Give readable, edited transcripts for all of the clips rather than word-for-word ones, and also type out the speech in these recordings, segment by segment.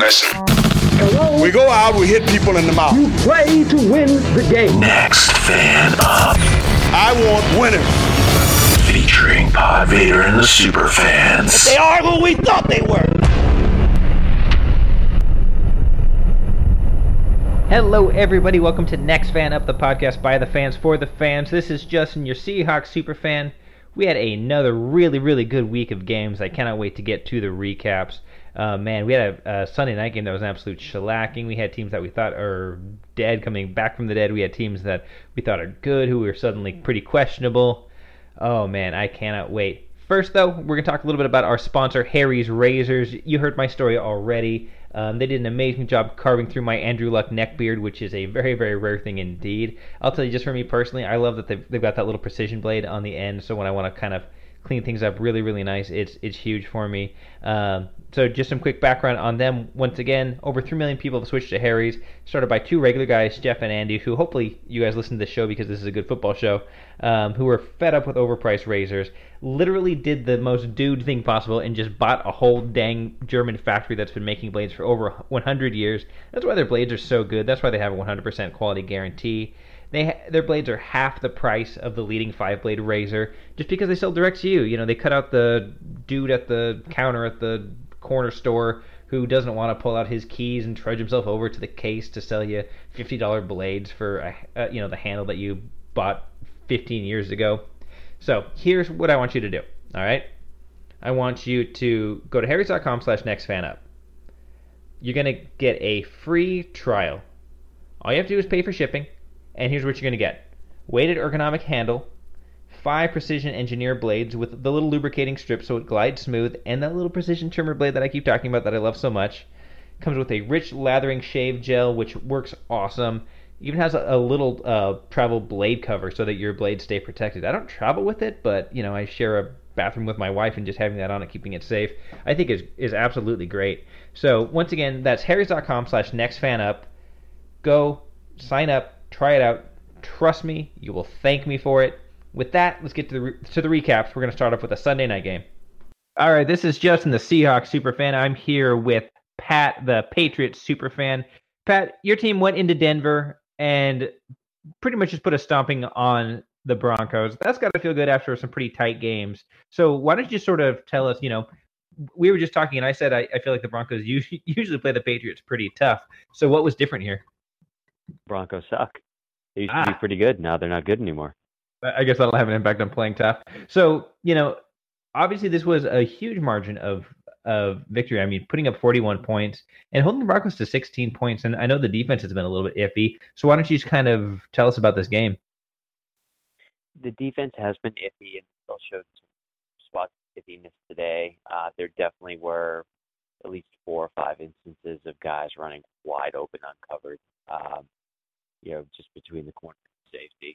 Listen. Hello? We go out, we hit people in the mouth. You play to win the game. Next Fan Up. I want winners. Featuring Pod Vader and the Super Fans. They are who we thought they were. Hello, everybody. Welcome to Next Fan Up, the podcast by the fans for the fans. This is Justin, your Seahawks super fan. We had another really good week of games. I cannot wait to get to the recaps. Man, we had a Sunday night game that was an absolute shellacking. We had teams that we thought are dead coming back from the dead. We had teams that we thought are good who were suddenly pretty questionable. Oh, man, I cannot wait. First, though, we're going to talk a little bit about our sponsor, Harry's Razors. You heard my story already. They did an amazing job carving through my Andrew Luck neckbeard, which is a very rare thing indeed. I'll tell you, just for me personally, I love that they've got that little precision blade on the end, so when I want to kind of clean things up really nice, it's huge for me. So just some quick background on them. Once again, over 3 million people have switched to Harry's, started by two regular guys, Jeff and Andy, who hopefully you guys listen to this show because this is a good football show, who were fed up with overpriced razors, literally did the most dude thing possible and just bought a whole dang German factory that's been making blades for over 100 years. That's why their blades are so good. That's why they have a 100% quality guarantee. Their blades are half the price of the leading 5-blade razor just because they sell direct to you. You know, they cut out the dude at the counter at the corner store who doesn't want to pull out his keys and trudge himself over to the case to sell you $50 blades for the handle that you bought 15 years ago. So here's what I want you to do, all right? I want you to go to harrys.com/nextfanup. You're going to get a free trial. All you have to do is pay for shipping, and here's what you're going to get. Weighted ergonomic handle, 5 precision engineer blades with the little lubricating strip so it glides smooth, and that little precision trimmer blade that I keep talking about that I love so much. Comes with a rich lathering shave gel, which works awesome. Even has a little travel blade cover so that your blades stay protected. I don't travel with it, but you know, I share a bathroom with my wife, and just having that on it, keeping it safe, I think is absolutely great. So once again, that's harrys.com/nextfanup. Go sign up, try it out. Trust me, you will thank me for it. With that, let's get to the recaps. We're going to start off with a Sunday night game. All right, this is Justin, the Seahawks superfan. I'm here with Pat, the Patriots superfan. Pat, your team went into Denver and pretty much just put a stomping on the Broncos. That's got to feel good after some pretty tight games. So why don't you sort of tell us, we were just talking, and I said I feel like the Broncos usually play the Patriots pretty tough. So what was different here? Broncos suck. They used to be pretty good. Now they're not good anymore. I guess that'll have an impact on playing tough. So, obviously this was a huge margin of victory. I mean, putting up 41 points and holding the Broncos to 16 points. And I know the defense has been a little bit iffy. So why don't you just kind of tell us about this game? The defense has been iffy and still showed some spots of iffiness today. There definitely were at least 4 or 5 instances of guys running wide open, uncovered, just between the corner and safety.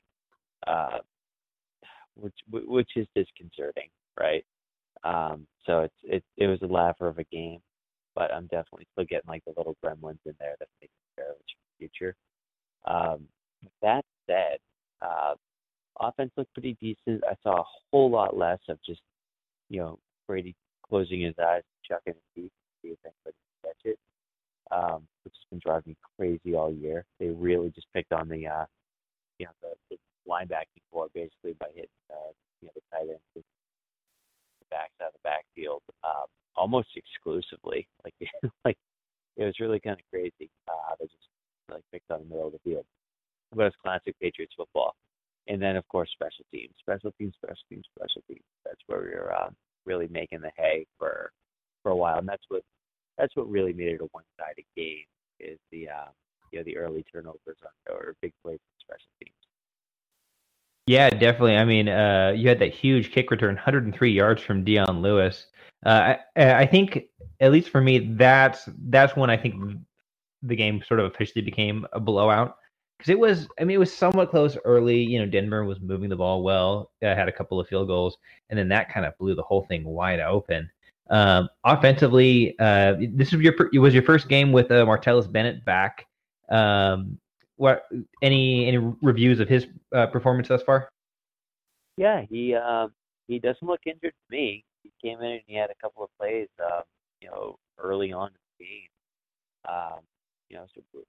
Which is disconcerting, right? So it was a laugher of a game, but I'm definitely still getting like the little gremlins in there that make it fair for the future. That said, offense looked pretty decent. I saw a whole lot less of just, Brady closing his eyes, chucking his feet, see if anybody can catch it, which has been driving me crazy all year. They really just picked on the linebacking core basically by hitting the tight end, the backs out of the backfield almost exclusively. Like it was really kind of crazy. They just picked on the middle of the field. But it's classic Patriots football. And then of course special teams. That's where we were really making the hay for a while, and that's what really made it a one-sided game is the early turnovers or big plays in special teams. Yeah, definitely. I mean, you had that huge kick return, 103 yards from Dion Lewis. I think, at least for me, that's when I think the game sort of officially became a blowout. Because it was somewhat close early. Denver was moving the ball well, had a couple of field goals, and then that kind of blew the whole thing wide open. Offensively, this was your first game with Martellus Bennett back. What any reviews of his performance thus far? Yeah, he doesn't look injured to me. He came in and he had a couple of plays, early on in the game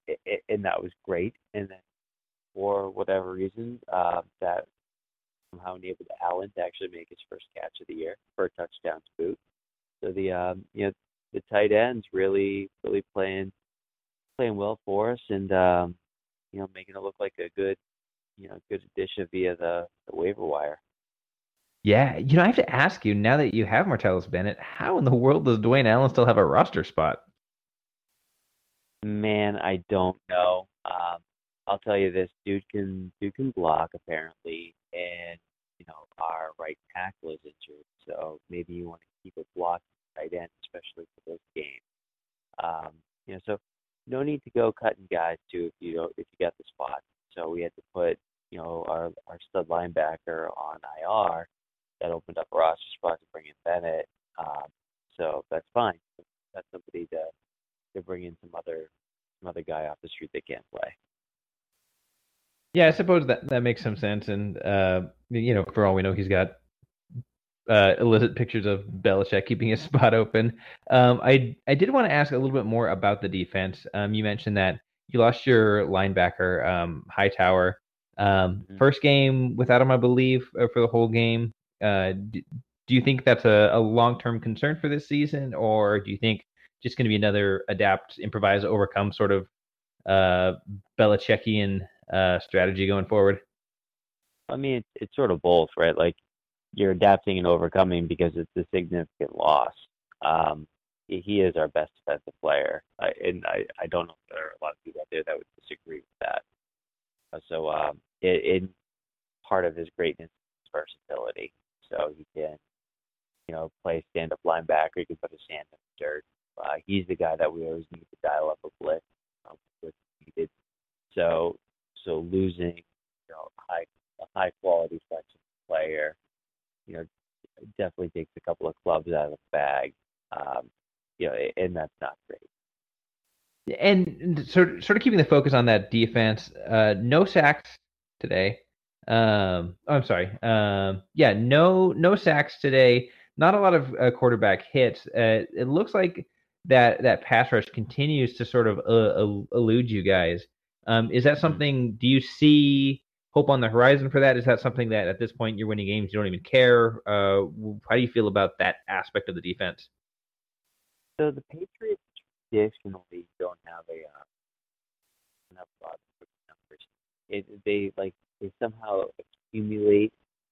and that was great. And then for whatever reason, that somehow enabled Allen to actually make his first catch of the year for a touchdown to boot. So the tight ends really playing well for us, and making it look like a good addition via the waiver wire. Yeah, I have to ask you, now that you have Martellus Bennett, how in the world does Dwayne Allen still have a roster spot? Man, I don't know. I'll tell you this: dude can block apparently, and our right tackle is injured, so maybe you want to keep a block tight end, especially for this game. So no need to go cutting guys too if you get the spot. So we had to put our stud linebacker on IR. That opened up a roster spot to bring in Bennett. So that's fine. That's somebody to bring in some other guy off the street that can't play. Yeah, I suppose that makes some sense. And for all we know, he's got illicit pictures of Belichick keeping his spot open. I did want to ask a little bit more about the defense. You mentioned that you lost your linebacker, Hightower. First game without him, I believe, for the whole game. Do you think that's a long-term concern for this season, or do you think just going to be another adapt, improvise, overcome sort of Belichickian strategy going forward? I mean, it's sort of both, right? Like, you're adapting and overcoming because it's a significant loss. He is our best defensive player, and I don't know if there are a lot of people out there that would disagree with that. So in part of his greatness is versatility. So he can, play stand-up linebacker. He can put his hand in the dirt. He's the guy that we always need to dial up a blitz with needed. So losing, a high quality flexible player, definitely takes a couple of clubs out of the bag. And that's not great. And sort of keeping the focus on that defense, no sacks today. I'm sorry. No sacks today. Not a lot of quarterback hits. It looks like that pass rush continues to sort of elude you guys. Is that something? Do you see hope on the horizon for that? Is that something that at this point you're winning games, you don't even care? How do you feel about that aspect of the defense? So the Patriots traditionally don't have enough numbers. They somehow accumulate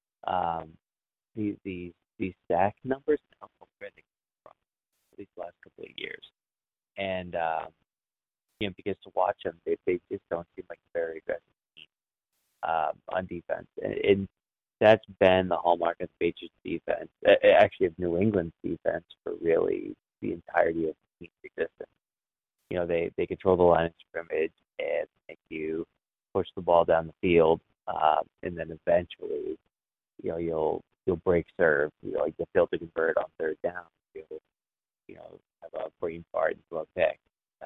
these sack numbers. I don't know where they come from, at least the last couple of years. And because to watch them, they just don't seem like a very aggressive team on defense. And that's been the hallmark of the Patriots defense, actually of New England's defense for really the entirety of the team's existence. They control the line of scrimmage and make you push the ball down the field, and then eventually, you'll break serve. You'll fail to convert on third down. You'll have a brain fart into a pick.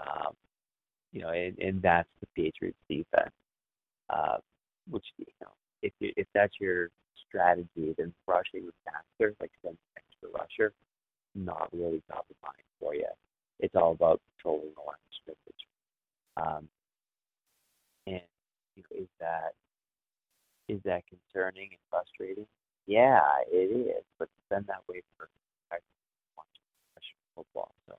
And that's the Patriots defense. Which if that's your strategy, then rushing with faster, like send an extra rusher, not really top of mind for you. It's all about controlling the line of scrimmage. And is that concerning and frustrating? Yeah, it is. But it's been that way for football. So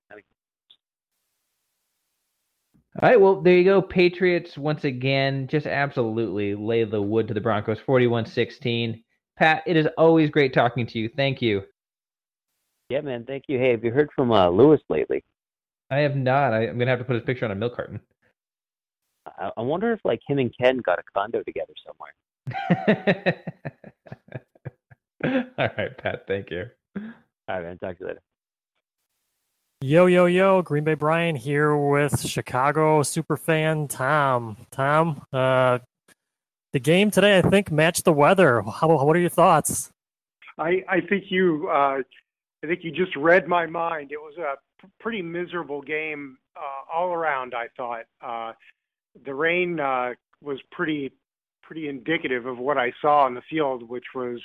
all right, well, there you go. Patriots, once again, just absolutely lay the wood to the Broncos, 41-16. Pat, it is always great talking to you. Thank you. Yeah, man, thank you. Hey, have you heard from Lewis lately? I have not. I'm going to have to put his picture on a milk carton. I wonder if, him and Ken got a condo together somewhere. All right, Pat, thank you. All right, man, talk to you later. Yo, Green Bay Brian here with Chicago superfan Tom. Tom, the game today, I think, matched the weather. What are your thoughts? I think you just read my mind. It was a pretty miserable game all around, I thought. The rain was pretty indicative of what I saw on the field, which was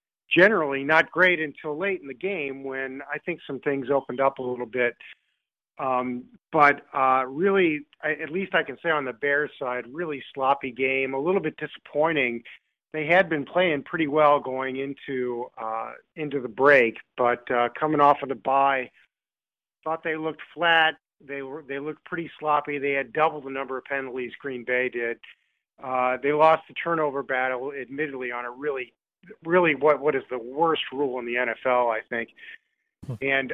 generally not great until late in the game when I think some things opened up a little bit. But really, at least I can say on the Bears side, really sloppy game, a little bit disappointing. They had been playing pretty well going into the break, but coming off of the bye, thought they looked flat. They looked pretty sloppy. They had double the number of penalties Green Bay did. They lost the turnover battle, admittedly, on a really what is the worst rule in the NFL, I think. And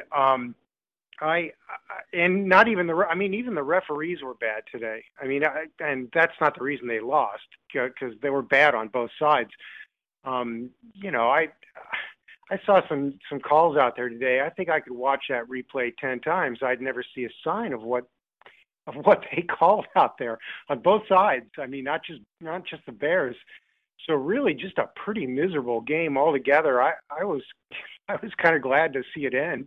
and not even even the referees were bad today. And that's not the reason they lost, because they were bad on both sides. I saw some calls out there today. I think I could watch that replay 10 times. I'd never see a sign of what they called out there on both sides. Not just the Bears. So really, just a pretty miserable game altogether. I was kind of glad to see it end.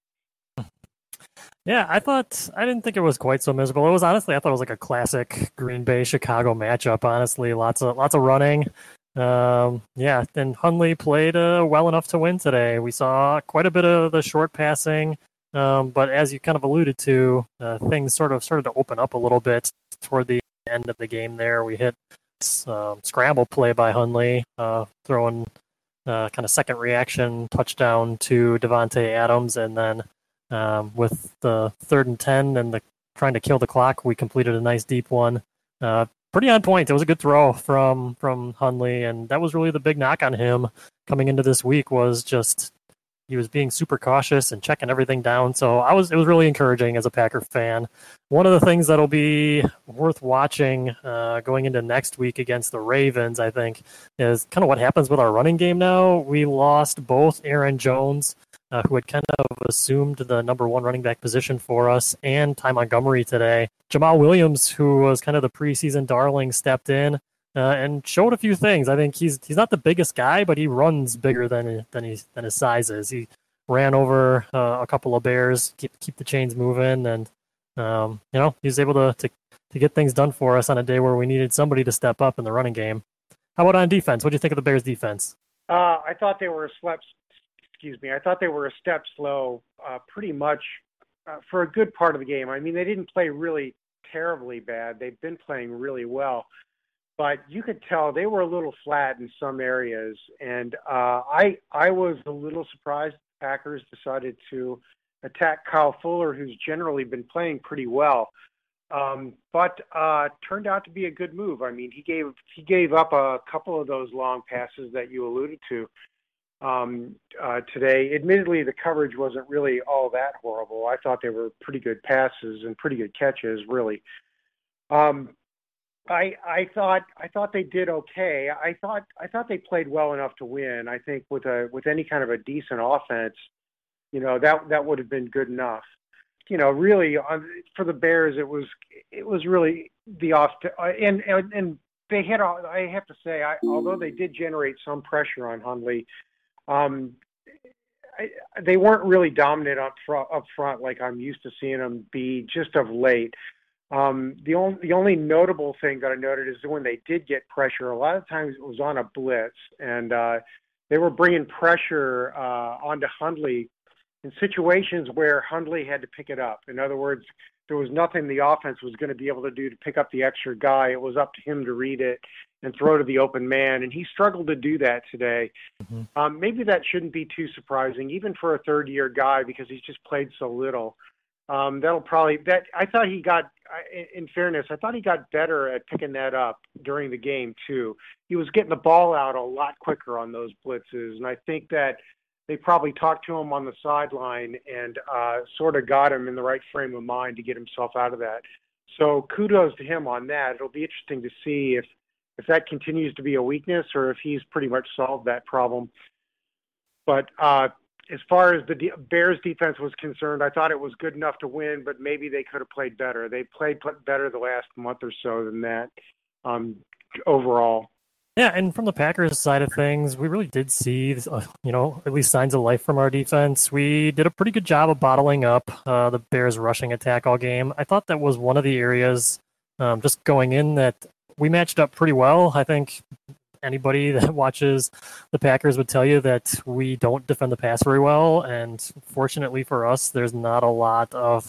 Yeah, I didn't think it was quite so miserable. It was I thought it was like a classic Green Bay Chicago matchup. Honestly, lots of running. And Hundley played well enough to win today. We saw quite a bit of the short passing, but as you kind of alluded to, things sort of started to open up a little bit toward the end of the game. There, we hit scramble play by Hundley, throwing kind of second reaction touchdown to Devontae Adams, and then with the 3rd and 10 and trying to kill the clock, we completed a nice deep one. Pretty on point. It was a good throw from Hundley, and that was really the big knock on him coming into this week, was just he was being super cautious and checking everything down. So it was really encouraging as a Packer fan. One of the things that'll be worth watching going into next week against the Ravens, I think, is kind of what happens with our running game now. We lost both Aaron Jones, who had kind of assumed the number 1 running back position for us, and Ty Montgomery today. Jamal Williams, who was kind of the preseason darling, stepped in and showed a few things. I think he's not the biggest guy, but he runs bigger than his size is. He ran over a couple of Bears, keep the chains moving, and he was able to get things done for us on a day where we needed somebody to step up in the running game. How about on defense? What do you think of the Bears' defense? I thought they were I thought they were a step slow, pretty much for a good part of the game. They didn't play really terribly bad. They've been playing really well, but you could tell they were a little flat in some areas. And I was a little surprised the Packers decided to attack Kyle Fuller, who's generally been playing pretty well. But turned out to be a good move. He gave up a couple of those long passes that you alluded to today. Admittedly, the coverage wasn't really all that horrible. I thought they were pretty good passes and pretty good catches, really. I thought they did okay. I thought they played well enough to win. I think with any kind of a decent offense, that would have been good enough. Really for the Bears, it was really the off and they had. I have to say, although they did generate some pressure on Hundley, they weren't really dominant up front like I'm used to seeing them be just of late. The only notable thing that I noted is when they did get pressure, a lot of times it was on a blitz, and they were bringing pressure onto Hundley in situations where Hundley had to pick it up. In other words, there was nothing the offense was going to be able to do to pick up the extra guy. It was up to him to read it and throw to the open man, and he struggled to do that today. Mm-hmm. Maybe that shouldn't be too surprising, even for a third-year guy, because he's just played so little. I thought he got, in fairness, I thought he got better at picking that up during the game, too. He was getting the ball out a lot quicker on those blitzes, and I think that they probably talked to him on the sideline and sort of got him in the right frame of mind to get himself out of that. So kudos to him on that. It'll be interesting to see if that continues to be a weakness or if he's pretty much solved that problem. But as far as the Bears defense was concerned, I thought it was good enough to win, but maybe they could have played better. They played better the last month or so than that overall. Yeah, and from the Packers side of things, we really did see, at least signs of life from our defense. We did a pretty good job of bottling up the Bears' rushing attack all game. I thought that was one of the areas just going in that we matched up pretty well. I think anybody that watches the Packers would tell you that we don't defend the pass very well, and fortunately for us, there's not a lot of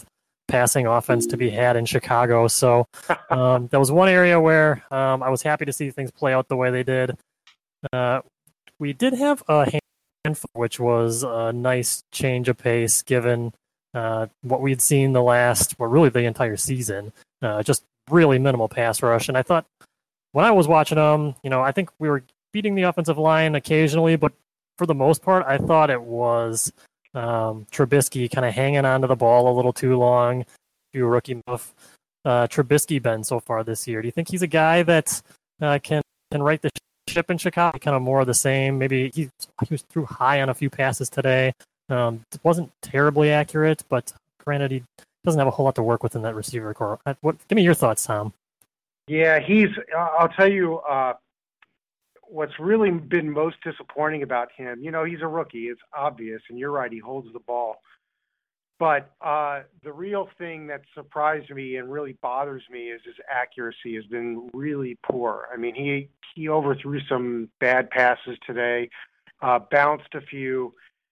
passing offense to be had in Chicago. So that was one area where I was happy to see things play out the way they did. We did have a handful, which was a nice change of pace given what we'd seen really the entire season. Just really minimal pass rush. And I thought when I was watching them, I think we were beating the offensive line occasionally, but for the most part, I thought it was Trubisky kind of hanging onto the ball a little too long. Do rookie move. Trubisky been so far this year? Do you think he's a guy that can right the ship in Chicago? Kind of more of the same. Maybe he was threw high on a few passes today. It wasn't terribly accurate, but granted, he doesn't have a whole lot to work with in that receiver core. Give me your thoughts, Tom. Yeah, I'll tell you what's really been most disappointing about him. He's a rookie. It's obvious, and you're right. He holds the ball. But the real thing that surprised me and really bothers me is his accuracy has been really poor. I mean, he overthrew some bad passes today, bounced a few.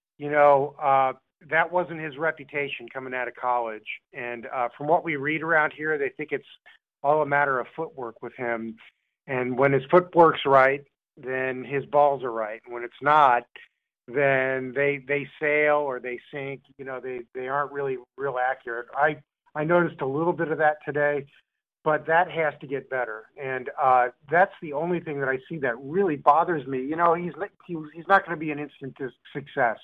That wasn't his reputation coming out of college. And from what we read around here, they think it's all a matter of footwork with him. And when his footwork's right, then his balls are right. And when it's not, then they sail or they sink. They aren't really real accurate. I noticed a little bit of that today, but that has to get better. And that's the only thing that I see that really bothers me. He's not going to be an instant success.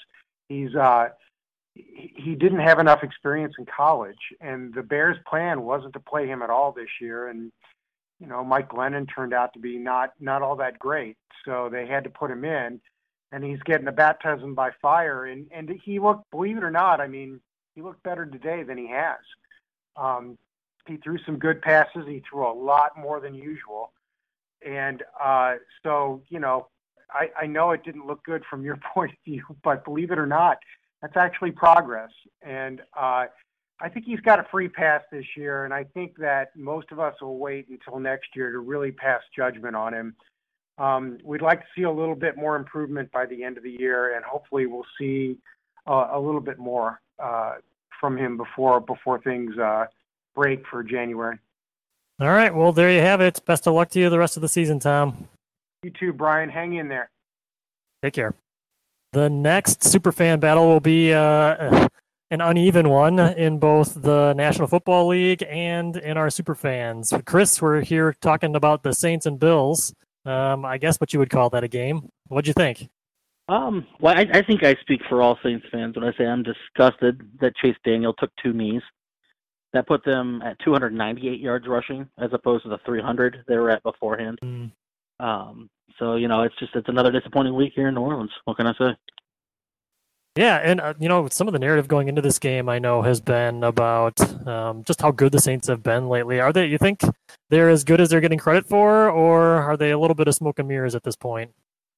He didn't have enough experience in college, and the Bears' plan wasn't to play him at all this year. And Mike Glennon turned out to be not all that great, so they had to put him in. And he's getting a baptism by fire. And he looked, believe it or not, he looked better today than he has. He threw some good passes. He threw a lot more than usual. And so, I know it didn't look good from your point of view, but believe it or not, that's actually progress. And I think he's got a free pass this year. And I think that most of us will wait until next year to really pass judgment on him. We'd like to see a little bit more improvement by the end of the year, and hopefully we'll see a little bit more from him before things break for January. All right, well, there you have it. Best of luck to you the rest of the season, Tom. You too, Brian. Hang in there. Take care. The next Superfan battle will be an uneven one in both the National Football League and in our Superfans. Chris, we're here talking about the Saints and Bills. I guess what you would call that a game. What'd you think? Well, I think I speak for all Saints fans when I say I'm disgusted that Chase Daniel took 2 knees. That put them at 298 yards rushing as opposed to the 300 they were at beforehand. So, it's another disappointing week here in New Orleans. What can I say? Yeah, and, some of the narrative going into this game, I know, has been about just how good the Saints have been lately. You think they're as good as they're getting credit for, or are they a little bit of smoke and mirrors at this point?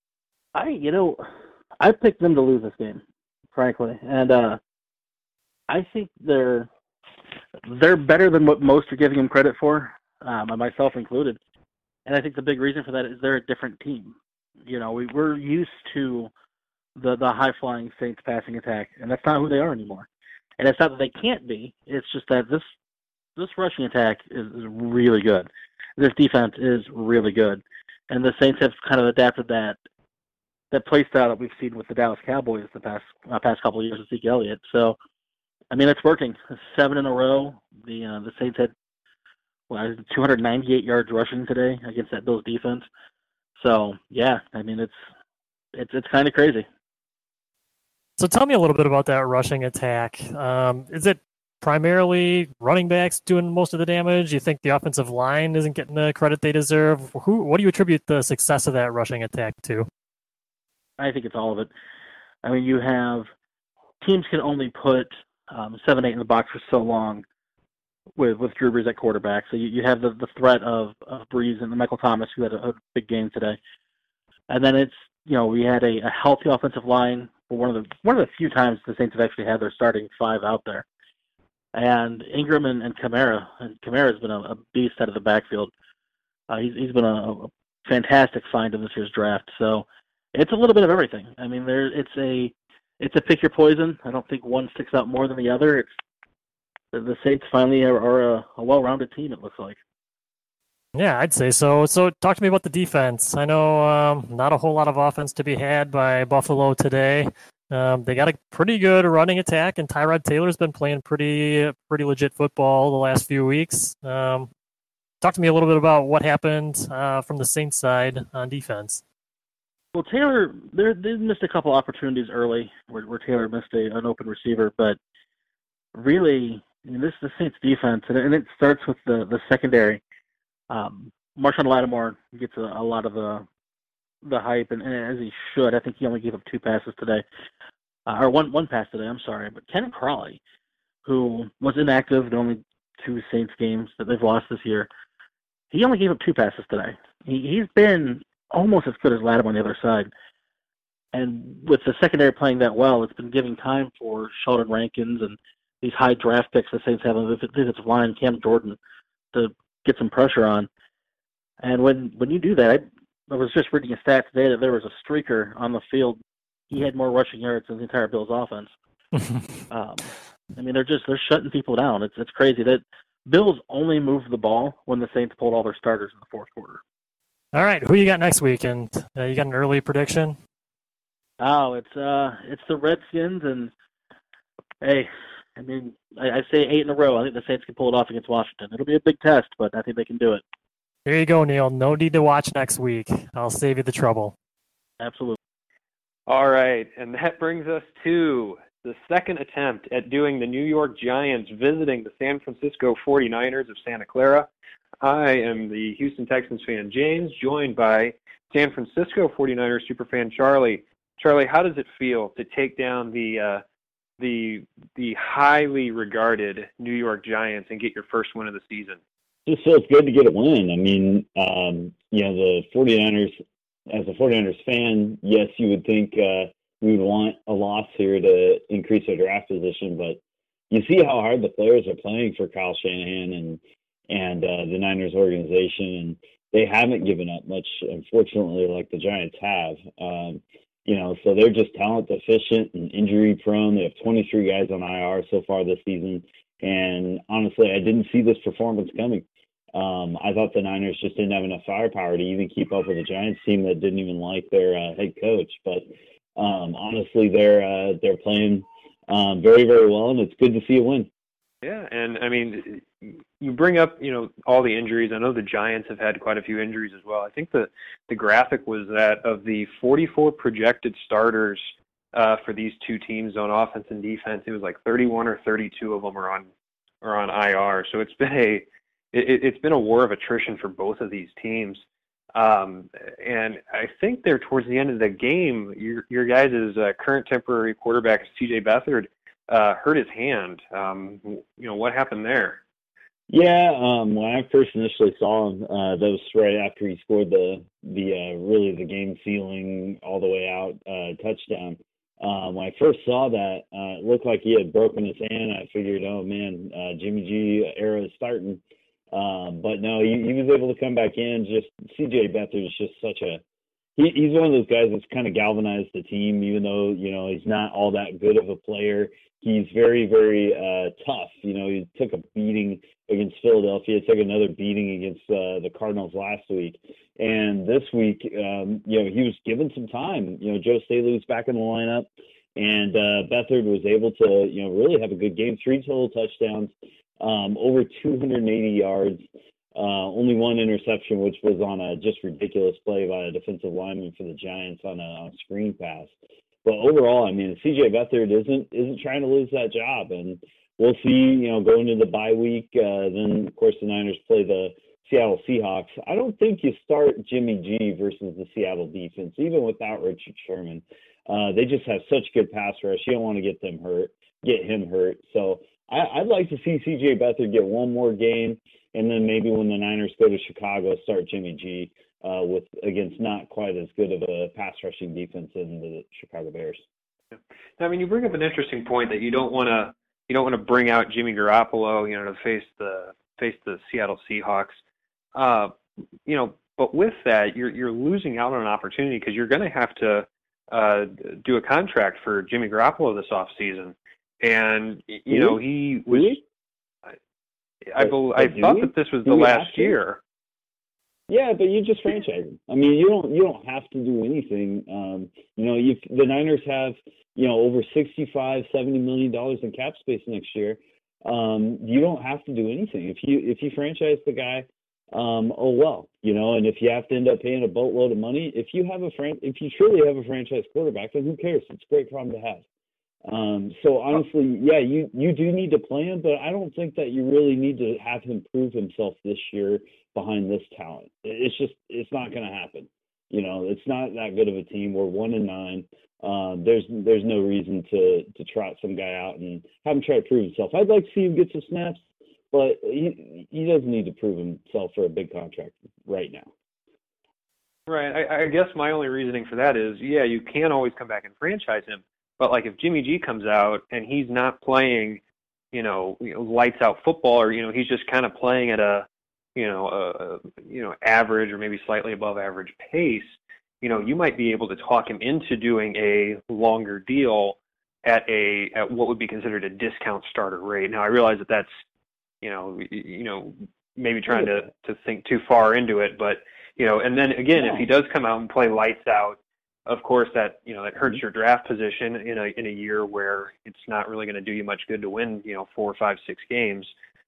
I picked them to lose this game, frankly. And I think they're better than what most are giving them credit for, myself included. And I think the big reason for that is they're a different team. We're used to the high-flying Saints passing attack, and that's not who they are anymore. And it's not that they can't be. It's just that this rushing attack is really good. This defense is really good. And the Saints have kind of adapted that play style that we've seen with the Dallas Cowboys the past couple of years with Zeke Elliott. So, it's working. 7 in a row. The Saints had 298 yards rushing today against that Bills defense. So, yeah, it's kind of crazy. So tell me a little bit about that rushing attack. Is it primarily running backs doing most of the damage? You think the offensive line isn't getting the credit they deserve? What do you attribute the success of that rushing attack to? I think it's all of it. You have teams can only put 7-8 in the box for so long with Drew Brees at quarterback. So you have the threat of Brees and Michael Thomas, who had a big game today. And then it's, we had a healthy offensive line for one of the few times the Saints have actually had their starting 5 out there. And Ingram and Kamara. And Kamara's been a beast out of the backfield. He's been a fantastic find in this year's draft. So it's a little bit of everything. It's a pick your poison. I don't think one sticks out more than the other. the Saints finally are a well-rounded team, it looks like. Yeah, I'd say so. So talk to me about the defense. I know not a whole lot of offense to be had by Buffalo today. They got a pretty good running attack, and Tyrod Taylor's been playing pretty legit football the last few weeks. Talk to me a little bit about what happened from the Saints side on defense. Well, Taylor, they missed a couple opportunities early where Taylor missed an open receiver, but really, I mean, this is the Saints defense, and it starts with the secondary. Marshawn Lattimore gets a lot of the hype, and as he should. I think he only gave up 2 passes today, or one pass today. I'm sorry, but Ken Crawley, who was inactive the only 2 Saints games that they've lost this year, he only gave up 2 passes today. He's been almost as good as Lattimore on the other side, and with the secondary playing that well, it's been giving time for Sheldon Rankins and these high draft picks the Saints have on the defensive line, Cam Jordan, to get some pressure on. And when you do that, I was just reading a stat today that there was a streaker on the field. He had more rushing yards than the entire Bills offense. I mean, they're shutting people down. It's crazy that Bills only moved the ball when the Saints pulled all their starters in the fourth quarter. All right, who you got next week? And you got an early prediction? Oh, it's the Redskins, and hey, I mean, I say 8 in a row. I think the Saints can pull it off against Washington. It'll be a big test, but I think they can do it. There you go, Neil. No need to watch next week. I'll save you the trouble. Absolutely. All right, and that brings us to the second attempt at doing the New York Giants visiting the San Francisco 49ers of Santa Clara. I am the Houston Texans fan, James, joined by San Francisco 49ers superfan, Charlie. Charlie, how does it feel to take down the highly regarded New York Giants and get your first win of the season? Just feels good to get a win. I mean, the 49ers, as a 49ers fan, yes, you would think we would want a loss here to increase our draft position, but you see how hard the players are playing for Kyle Shanahan and the Niners organization, and they haven't given up much, unfortunately, like the Giants have. So they're just talent deficient and injury prone. They have 23 guys on IR so far this season. And honestly, I didn't see this performance coming. I thought the Niners just didn't have enough firepower to even keep up with the Giants team that didn't even like their head coach. But honestly, they're playing very, very well, and it's good to see a win. Yeah, and I mean, you bring up, all the injuries. I know the Giants have had quite a few injuries as well. I think the graphic was that of the 44 projected starters for these two teams on offense and defense, it was like 31 or 32 of them are on IR. So it's been a war of attrition for both of these teams. And I think there towards the end of the game, your guys' current temporary quarterback, C.J. Beathard, hurt his hand. What happened there? Yeah, when I first initially saw him, that was right after he scored the game sealing all the way out touchdown. When I first saw that, it looked like he had broken his hand. I figured, oh man, Jimmy G era is starting. But no, he was able to come back in. Just C.J. Beathard is just he's one of those guys that's kind of galvanized the team, even though, he's not all that good of a player. He's very, very tough. He took a beating against Philadelphia, took another beating against the Cardinals last week. And this week, he was given some time. Joe Staley was back in the lineup, and Beathard was able to, really have a good game. 3 total touchdowns, over 280 yards, only 1 interception, which was on a just ridiculous play by a defensive lineman for the Giants on a screen pass. But overall, I mean, C.J. Beathard isn't trying to lose that job, and we'll see. Going into the bye week, then of course the Niners play the Seattle Seahawks. I don't think you start Jimmy G versus the Seattle defense, even without Richard Sherman. They just have such good pass rush. You don't want to get him hurt. So I'd like to see C.J. Beathard get one more game, and then maybe when the Niners go to Chicago, start Jimmy G. Against not quite as good of a pass rushing defense in the Chicago Bears. I mean, you bring up an interesting point that you don't want to bring out Jimmy Garoppolo, to face the Seattle Seahawks. But with that, you're losing out on an opportunity because you're going to have to do a contract for Jimmy Garoppolo this offseason. And he was. I thought that this was the last year. Yeah, but you just franchise him. I mean, you don't have to do anything. The Niners have over $65-70 million in cap space next year. You don't have to do anything. If you franchise the guy, and if you have to end up paying a boatload of money, if you truly have a franchise quarterback, then who cares? It's a great problem to have. So honestly, yeah, you do need to play him, but I don't think that you really need to have him prove himself this year behind this talent. It's not going to happen. It's not that good of a team. We're 1-9. There's no reason to trot some guy out and have him try to prove himself. I'd like to see him get some snaps, but he doesn't need to prove himself for a big contract right now. Right. I guess my only reasoning for that is, yeah, you can always come back and franchise him. But like if Jimmy G comes out and he's not playing, lights out football, or he's just kind of playing at a average or maybe slightly above average pace, you might be able to talk him into doing a longer deal at what would be considered a discount starter rate. Now I realize that that's maybe trying to think too far into it, but and then again, if he does come out and play lights out, of course that that hurts your draft position in a year where it's not really going to do you much good to win 4, 5, 6 games.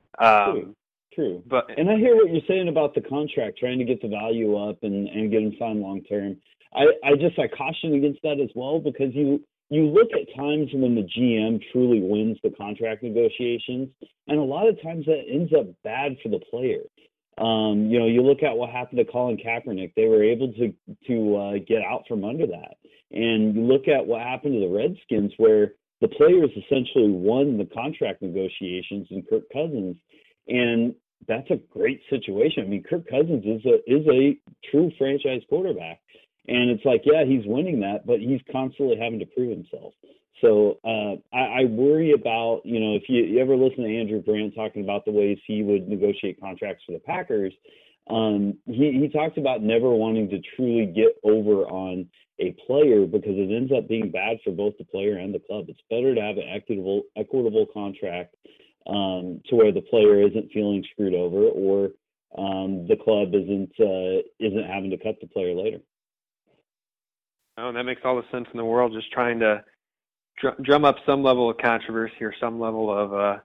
True. And I hear what you're saying about the contract, trying to get the value up and get him signed long term. I caution against that as well, because you look at times when the GM truly wins the contract negotiations, and a lot of times that ends up bad for the player. You look at what happened to Colin Kaepernick. They were able to get out from under that. And you look at what happened to the Redskins, where the players essentially won the contract negotiations in Kirk Cousins. And that's a great situation. I mean, Kirk Cousins is a true franchise quarterback. And it's like, yeah, he's winning that, but he's constantly having to prove himself. So I worry about, if you ever listen to Andrew Brandt talking about the ways he would negotiate contracts for the Packers, he talks about never wanting to truly get over on a player because it ends up being bad for both the player and the club. It's better to have an equitable contract to where the player isn't feeling screwed over, or the club isn't having to cut the player later. Oh, and that makes all the sense in the world. Just trying to drum up some level of controversy or some level of,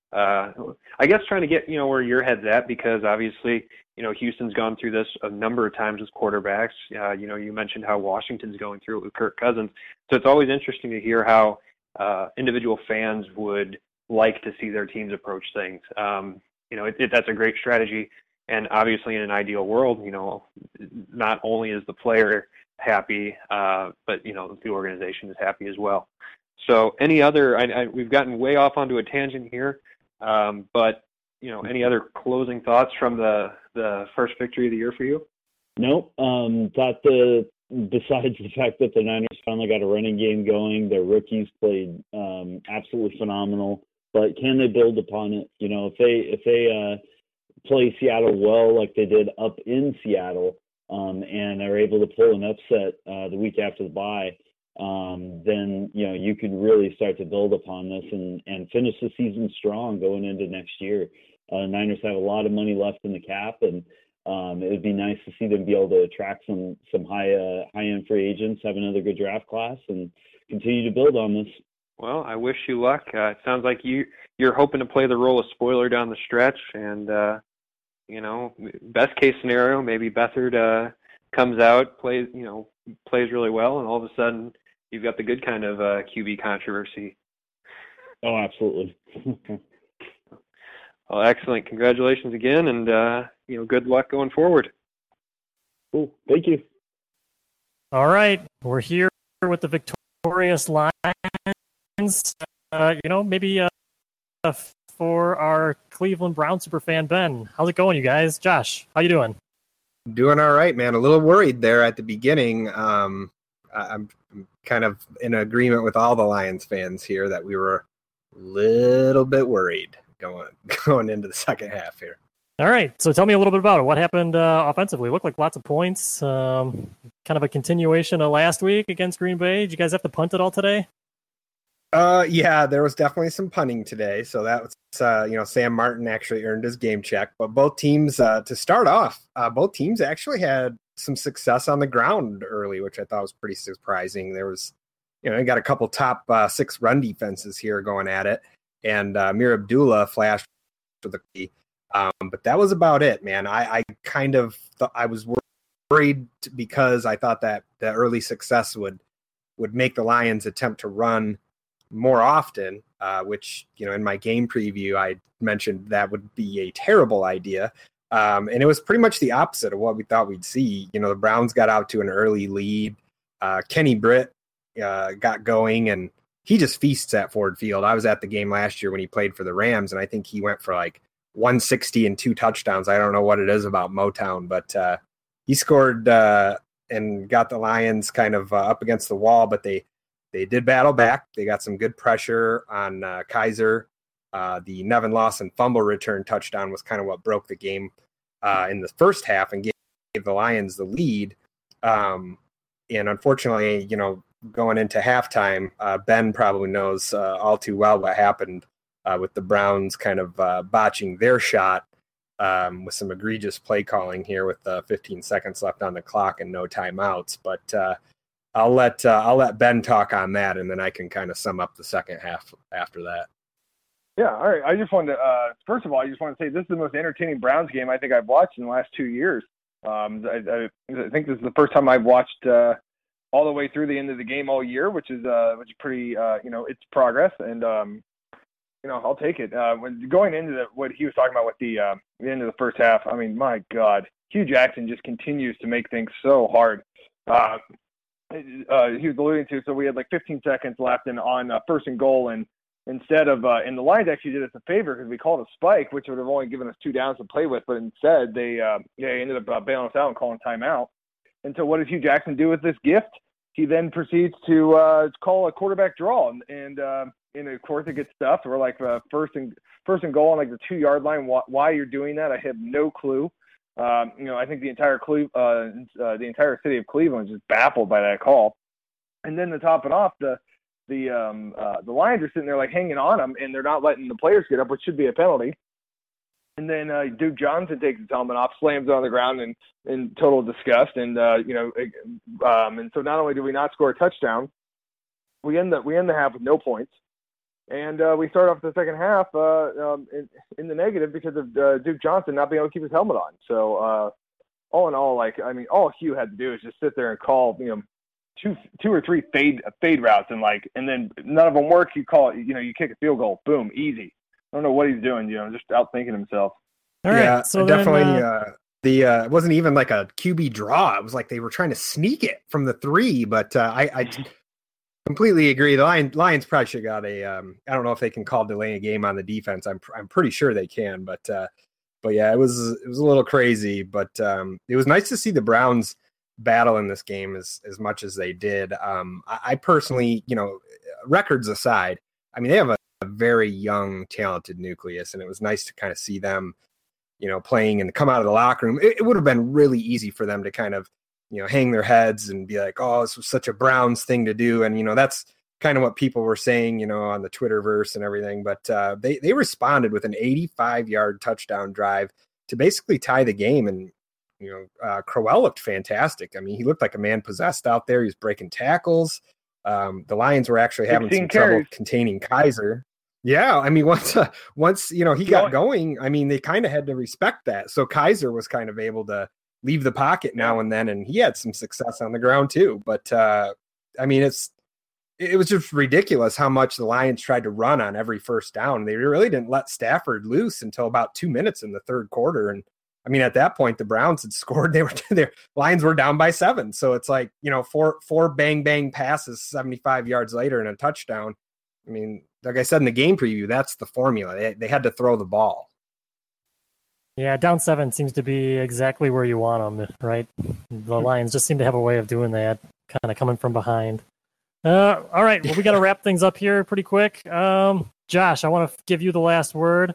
I guess, trying to get where your head's at, because obviously Houston's gone through this a number of times with quarterbacks. You mentioned how Washington's going through it with Kirk Cousins, so it's always interesting to hear how individual fans would like to see their teams approach things. That's a great strategy, and obviously in an ideal world, not only is the player happy, but the organization is happy as well. So any other, we've gotten way off onto a tangent here, but any other closing thoughts from the first victory of the year for you? Nope. Thought besides the fact that the Niners finally got a running game going, their rookies played absolutely phenomenal. But can they build upon it? If they play Seattle well, like they did up in Seattle, and are able to pull an upset the week after the bye, then you can really start to build upon this and finish the season strong going into next year. Niners have a lot of money left in the cap, and it would be nice to see them be able to attract some high-end free agents, have another good draft class, and continue to build on this. Well, I wish you luck. It sounds like you're hoping to play the role of spoiler down the stretch, and best case scenario, maybe Beathard comes out, plays really well, and all of a sudden you've got the good kind of QB controversy. Oh, absolutely. Well, excellent. Congratulations again, and good luck going forward. Cool. Thank you. All right, we're here with the victorious Lions. Maybe for our Cleveland Brown superfan Ben. How's it going, you guys? Josh, how you doing? Doing all right, man. A little worried there at the beginning. I'm kind of in agreement with all the Lions fans here that we were a little bit worried going into the second half here. All right, so tell me a little bit about it. What happened offensively? It looked like lots of points. Kind of a continuation of last week against Green Bay. Did you guys have to punt it all today? Yeah, there was definitely some punting today. So that was, Sam Martin actually earned his game check. But both teams, to start off, both teams actually had some success on the ground early, which I thought was pretty surprising. There was, you got a couple top 6 run defenses here going at it. And Amir Abdullah flashed for the key. But that was about it, man. I kind of thought I was worried because I thought that the early success would make the Lions attempt to run more often, which, in my game preview, I mentioned that would be a terrible idea. And it was pretty much the opposite of what we thought we'd see. The Browns got out to an early lead. Kenny Britt got going, and he just feasts at Ford Field. I was at the game last year when he played for the Rams, and I think he went for like 160 and 2 touchdowns. I don't know what it is about Motown, but he scored and got the Lions kind of up against the wall, but they did battle back. They got some good pressure on Kaiser. The Nevin Lawson fumble return touchdown was kind of what broke the game in the first half and gave the Lions the lead. And unfortunately, going into halftime, Ben probably knows all too well what happened with the Browns kind of botching their shot with some egregious play calling here with 15 seconds left on the clock and no timeouts. But I'll let Ben talk on that, and then I can kind of sum up the second half after that. Yeah, all right. I just wanted to first of all, I just want to say this is the most entertaining Browns game I think I've watched in the last 2 years. I think this is the first time I've watched all the way through the end of the game all year, which is pretty it's progress, and I'll take it. When going into what he was talking about with the end of the first half, I mean, my God, Hugh Jackson just continues to make things so hard. He was alluding to, so we had like 15 seconds left on first and goal, and instead of and the Lions actually did us a favor because we called a spike, which would have only given us 2 downs to play with, but instead they ended up bailing us out and calling timeout. And so what does Hugh Jackson do with this gift? He then proceeds to call a quarterback draw, and of course it gets stuffed. We're like first and goal on like the 2-yard line. Why you're doing that, I have no clue. I think the entire city of Cleveland is just baffled by that call. And then to top it off, the Lions are sitting there like hanging on them, and they're not letting the players get up, which should be a penalty. And then Duke Johnson takes his helmet off, slams it on the ground in total disgust, and and so not only do we not score a touchdown, we end the half with no points, and we start off the second half in the negative because of Duke Johnson not being able to keep his helmet on. So all in all, all Hugh had to do is just sit there and call two or three fade routes, and then none of them work. You call it, you kick a field goal, boom, easy. I don't know what he's doing, just outthinking himself. All right, yeah, so definitely. It wasn't even like a QB draw. It was like they were trying to sneak it from the 3. But I completely agree. The Lions probably should have got a. I don't know if they can call delaying a game on the defense. I'm pretty sure they can. But yeah, it was a little crazy. But it was nice to see the Browns battle in this game as much as they did. I personally, records aside, I mean, they have a very young, talented nucleus, and it was nice to kind of see them, playing and come out of the locker room. It would have been really easy for them to kind of, hang their heads and be like, oh, this was such a Browns thing to do. And, that's kind of what people were saying, on the Twitterverse and everything. But they responded with an 85-yard touchdown drive to basically tie the game. And, Crowell looked fantastic. I mean, he looked like a man possessed out there. He was breaking tackles. The Lions were actually having some trouble containing Kaiser. Yeah, I mean, once he got going, I mean, they kind of had to respect that. So Kaiser was kind of able to leave the pocket now and then, and he had some success on the ground too. But I mean, it was just ridiculous how much the Lions tried to run on every first down. They really didn't let Stafford loose until about 2 minutes in the third quarter, and I mean, at that point, the Browns had scored. Their Lions were down by 7. So it's like, four bang, bang passes 75 yards later and a touchdown. I mean, like I said in the game preview, that's the formula. They had to throw the ball. Yeah, down 7 seems to be exactly where you want them, right? The Lions just seem to have a way of doing that, kind of coming from behind. All right, well, we got to wrap things up here pretty quick. Josh, I want to give you the last word.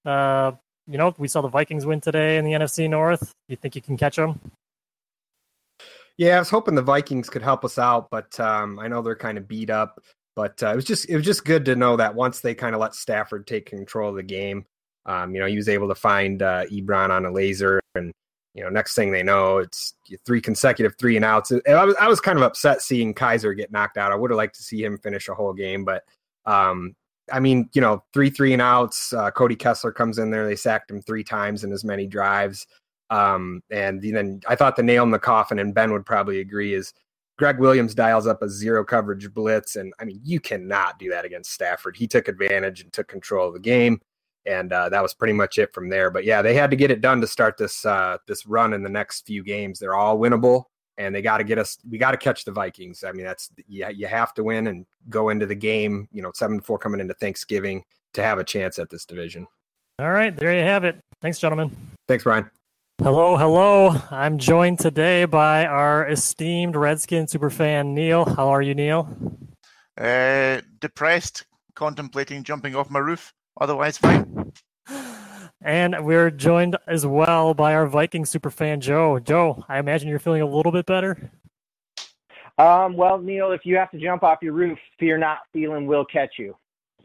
We saw the Vikings win today in the NFC North. You think you can catch them? Yeah, I was hoping the Vikings could help us out, but I know they're kind of beat up. But it was just good to know that once they kind of let Stafford take control of the game, he was able to find Ebron on a laser, and next thing they know, it's 3 consecutive 3-and-outs. And I was kind of upset seeing Kaiser get knocked out. I would have liked to see him finish a whole game, but 3 3-and-outs. Cody Kessler comes in there. They sacked him 3 times in as many drives. And then I thought the nail in the coffin, and Ben would probably agree, is Greg Williams dials up a 0 coverage blitz. And you cannot do that against Stafford. He took advantage and took control of the game. And that was pretty much it from there. But yeah, they had to get it done to start this run in the next few games. They're all winnable, and we got to catch the Vikings. You have to win and go into the game, 7-4 coming into Thanksgiving to have a chance at this division. All right, there you have it. Thanks, gentlemen. Thanks, Brian. Hello. I'm joined today by our esteemed Redskin superfan, Neil. How are you, Neil? Depressed, contemplating jumping off my roof. Otherwise, fine. And we're joined as well by our Viking superfan, Joe. Joe, I imagine you're feeling a little bit better? Well, Neil, if you have to jump off your roof, fear not, feeling will catch you.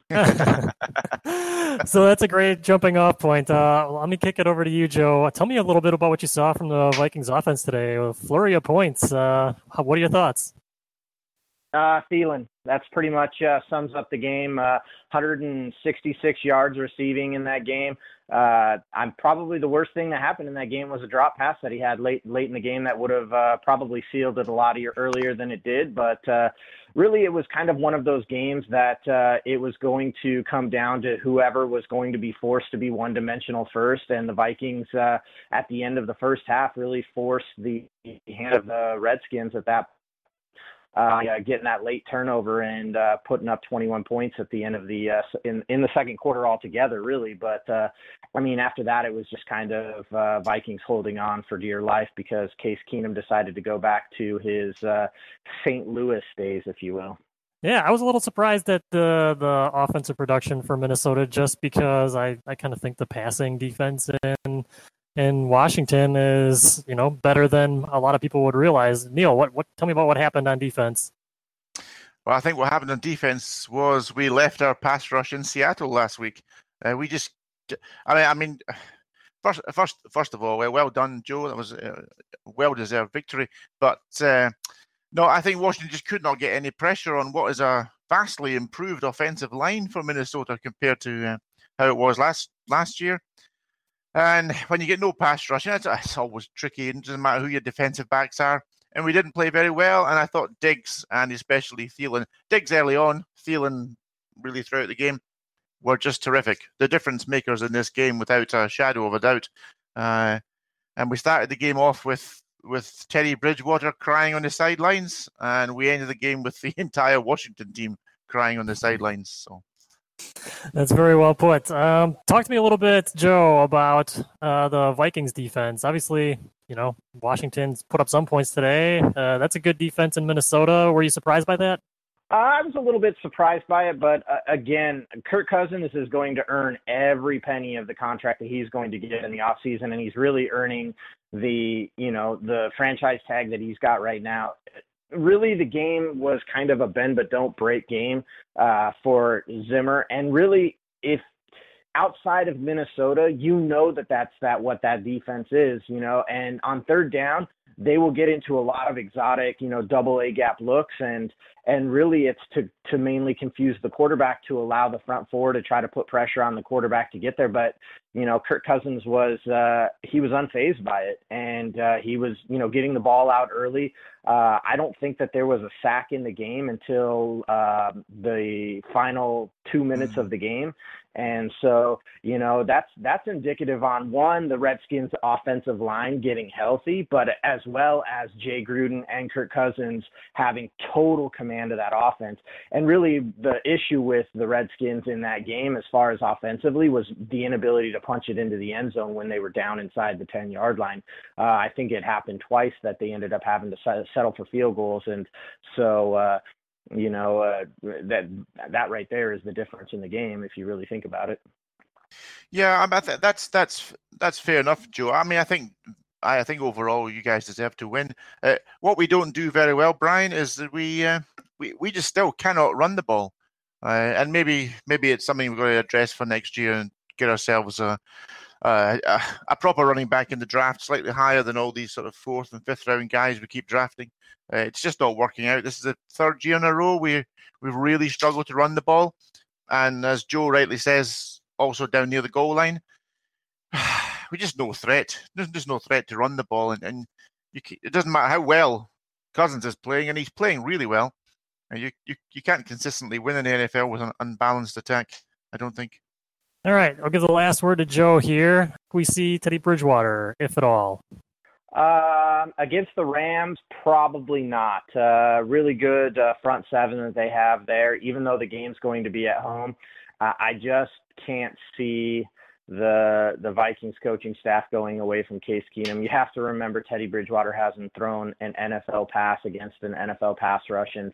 So that's a great jumping off point. Let me kick it over to you, Joe. Tell me a little bit about what you saw from the Vikings offense today. A flurry of points. What are your thoughts? Thielen. That's pretty much sums up the game. 166 yards receiving in that game. Probably the worst thing that happened in that game was a drop pass that he had late in the game that would have probably sealed it a lot earlier than it did. But really, it was kind of one of those games that it was going to come down to whoever was going to be forced to be one-dimensional first. And the Vikings, at the end of the first half, really forced the hand of the Redskins at that getting that late turnover and putting up 21 points at the end of the in the second quarter altogether, really. But after that, it was just kind of Vikings holding on for dear life because Case Keenum decided to go back to his St. Louis days, if you will. Yeah, I was a little surprised at the offensive production for Minnesota, just because I kind of think the passing defense in Washington is, better than a lot of people would realize. Neil, tell me about what happened on defense. Well, I think what happened on defense was we left our pass rush in Seattle last week. First of all, well done, Joe. That was a well-deserved victory. But no, I think Washington just could not get any pressure on what is a vastly improved offensive line for Minnesota compared to how it was last year. And when you get no pass rush, it's always tricky. It doesn't matter who your defensive backs are. And we didn't play very well. And I thought Diggs and especially Thielen, Diggs early on, Thielen really throughout the game, were just terrific. The difference makers in this game without a shadow of a doubt. And we started the game off with Teddy Bridgewater crying on the sidelines. And we ended the game with the entire Washington team crying on the sidelines. So. That's very well put. Talk to me a little bit, Joe, about the Vikings defense. Obviously, Washington's put up some points today. That's a good defense in Minnesota. Were you surprised by that? I was a little bit surprised by it, but again, Kirk Cousins is going to earn every penny of the contract that he's going to get in the offseason, and he's really earning the franchise tag that he's got right now. Really, the game was kind of a bend but don't break game for Zimmer. And really, if outside of Minnesota, that's what that defense is, and on third down, they will get into a lot of exotic, double A gap looks. And really it's to mainly confuse the quarterback to allow the front four to try to put pressure on the quarterback to get there. But, Kirk Cousins he was unfazed by it, and he was, getting the ball out early. I don't think that there was a sack in the game until the final 2 minutes of the game. And so, that's indicative on, one, the Redskins offensive line getting healthy, but as well as Jay Gruden and Kirk Cousins having total command of that offense. And really the issue with the Redskins in that game, as far as offensively, was the inability to punch it into the end zone when they were down inside the 10-yard line. I think it happened twice that they ended up having to settle for field goals. And so, that right there is the difference in the game if you really think about it. Yeah, that's fair enough, Joe. I think overall you guys deserve to win. What we don't do very well, Brian, is that we we just still cannot run the ball. And maybe it's something we're going to address for next year and get ourselves a proper running back in the draft, slightly higher than all these sort of 4th and 5th round guys we keep drafting. It's just not working out. This is the 3rd year in a row we've really struggled to run the ball. And as Joe rightly says, also down near the goal line, we're just no threat. There's just no threat to run the ball. And it doesn't matter how well Cousins is playing, and he's playing really well. You can't consistently win in the NFL with an unbalanced attack, I don't think. All right, I'll give the last word to Joe here. We see Teddy Bridgewater, if at all. Against the Rams, probably not. Really good front seven that they have there, even though the game's going to be at home. I just can't see the Vikings coaching staff going away from Case Keenum. You have to remember Teddy Bridgewater hasn't thrown an NFL pass against an NFL pass rush in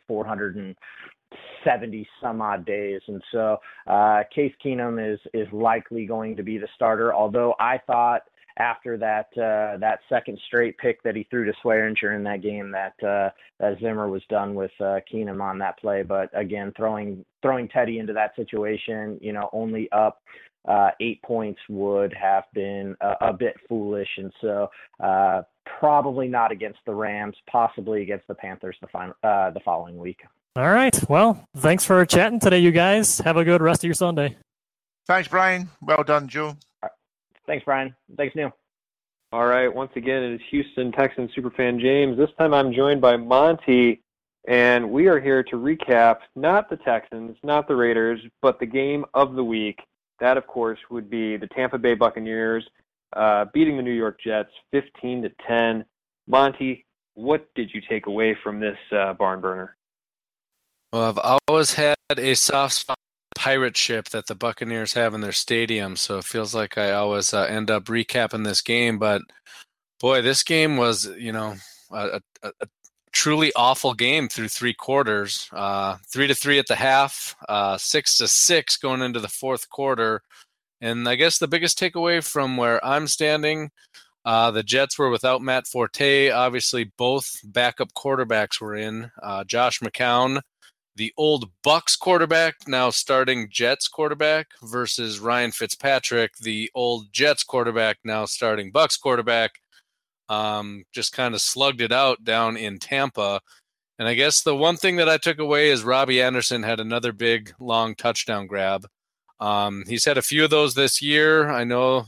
470 some odd days. And so Case Keenum is likely going to be the starter, although I thought after that second straight pick that he threw to Swearinger in that game that Zimmer was done with Keenum on that play. But again, throwing Teddy into that situation, only up 8 points would have been a bit foolish. And so probably not against the Rams, possibly against the Panthers the following week. All right. Well, thanks for chatting today, you guys. Have a good rest of your Sunday. Thanks, Brian. Well done, Joe. Thanks, Brian. Thanks, Neil. All right. Once again, it is Houston Texans superfan James. This time I'm joined by Monty, and we are here to recap not the Texans, not the Raiders, but the game of the week. That, of course, would be the Tampa Bay Buccaneers beating the New York Jets 15-10. Monty, what did you take away from this barn burner? Well, I've always had a soft spot pirate ship that the Buccaneers have in their stadium, so it feels like I always end up recapping this game. But boy, this game was, a truly awful game through 3 quarters. 3-3 at the half, 6-6 going into the 4th quarter. And I guess the biggest takeaway from where I'm standing, the Jets were without Matt Forte. Obviously, both backup quarterbacks were in. Josh McCown, the old Bucs quarterback, now starting Jets quarterback, versus Ryan Fitzpatrick, the old Jets quarterback, now starting Bucs quarterback. Just kind of slugged it out down in Tampa. And I guess the one thing that I took away is Robbie Anderson had another big, long touchdown grab. He's had a few of those this year. I know,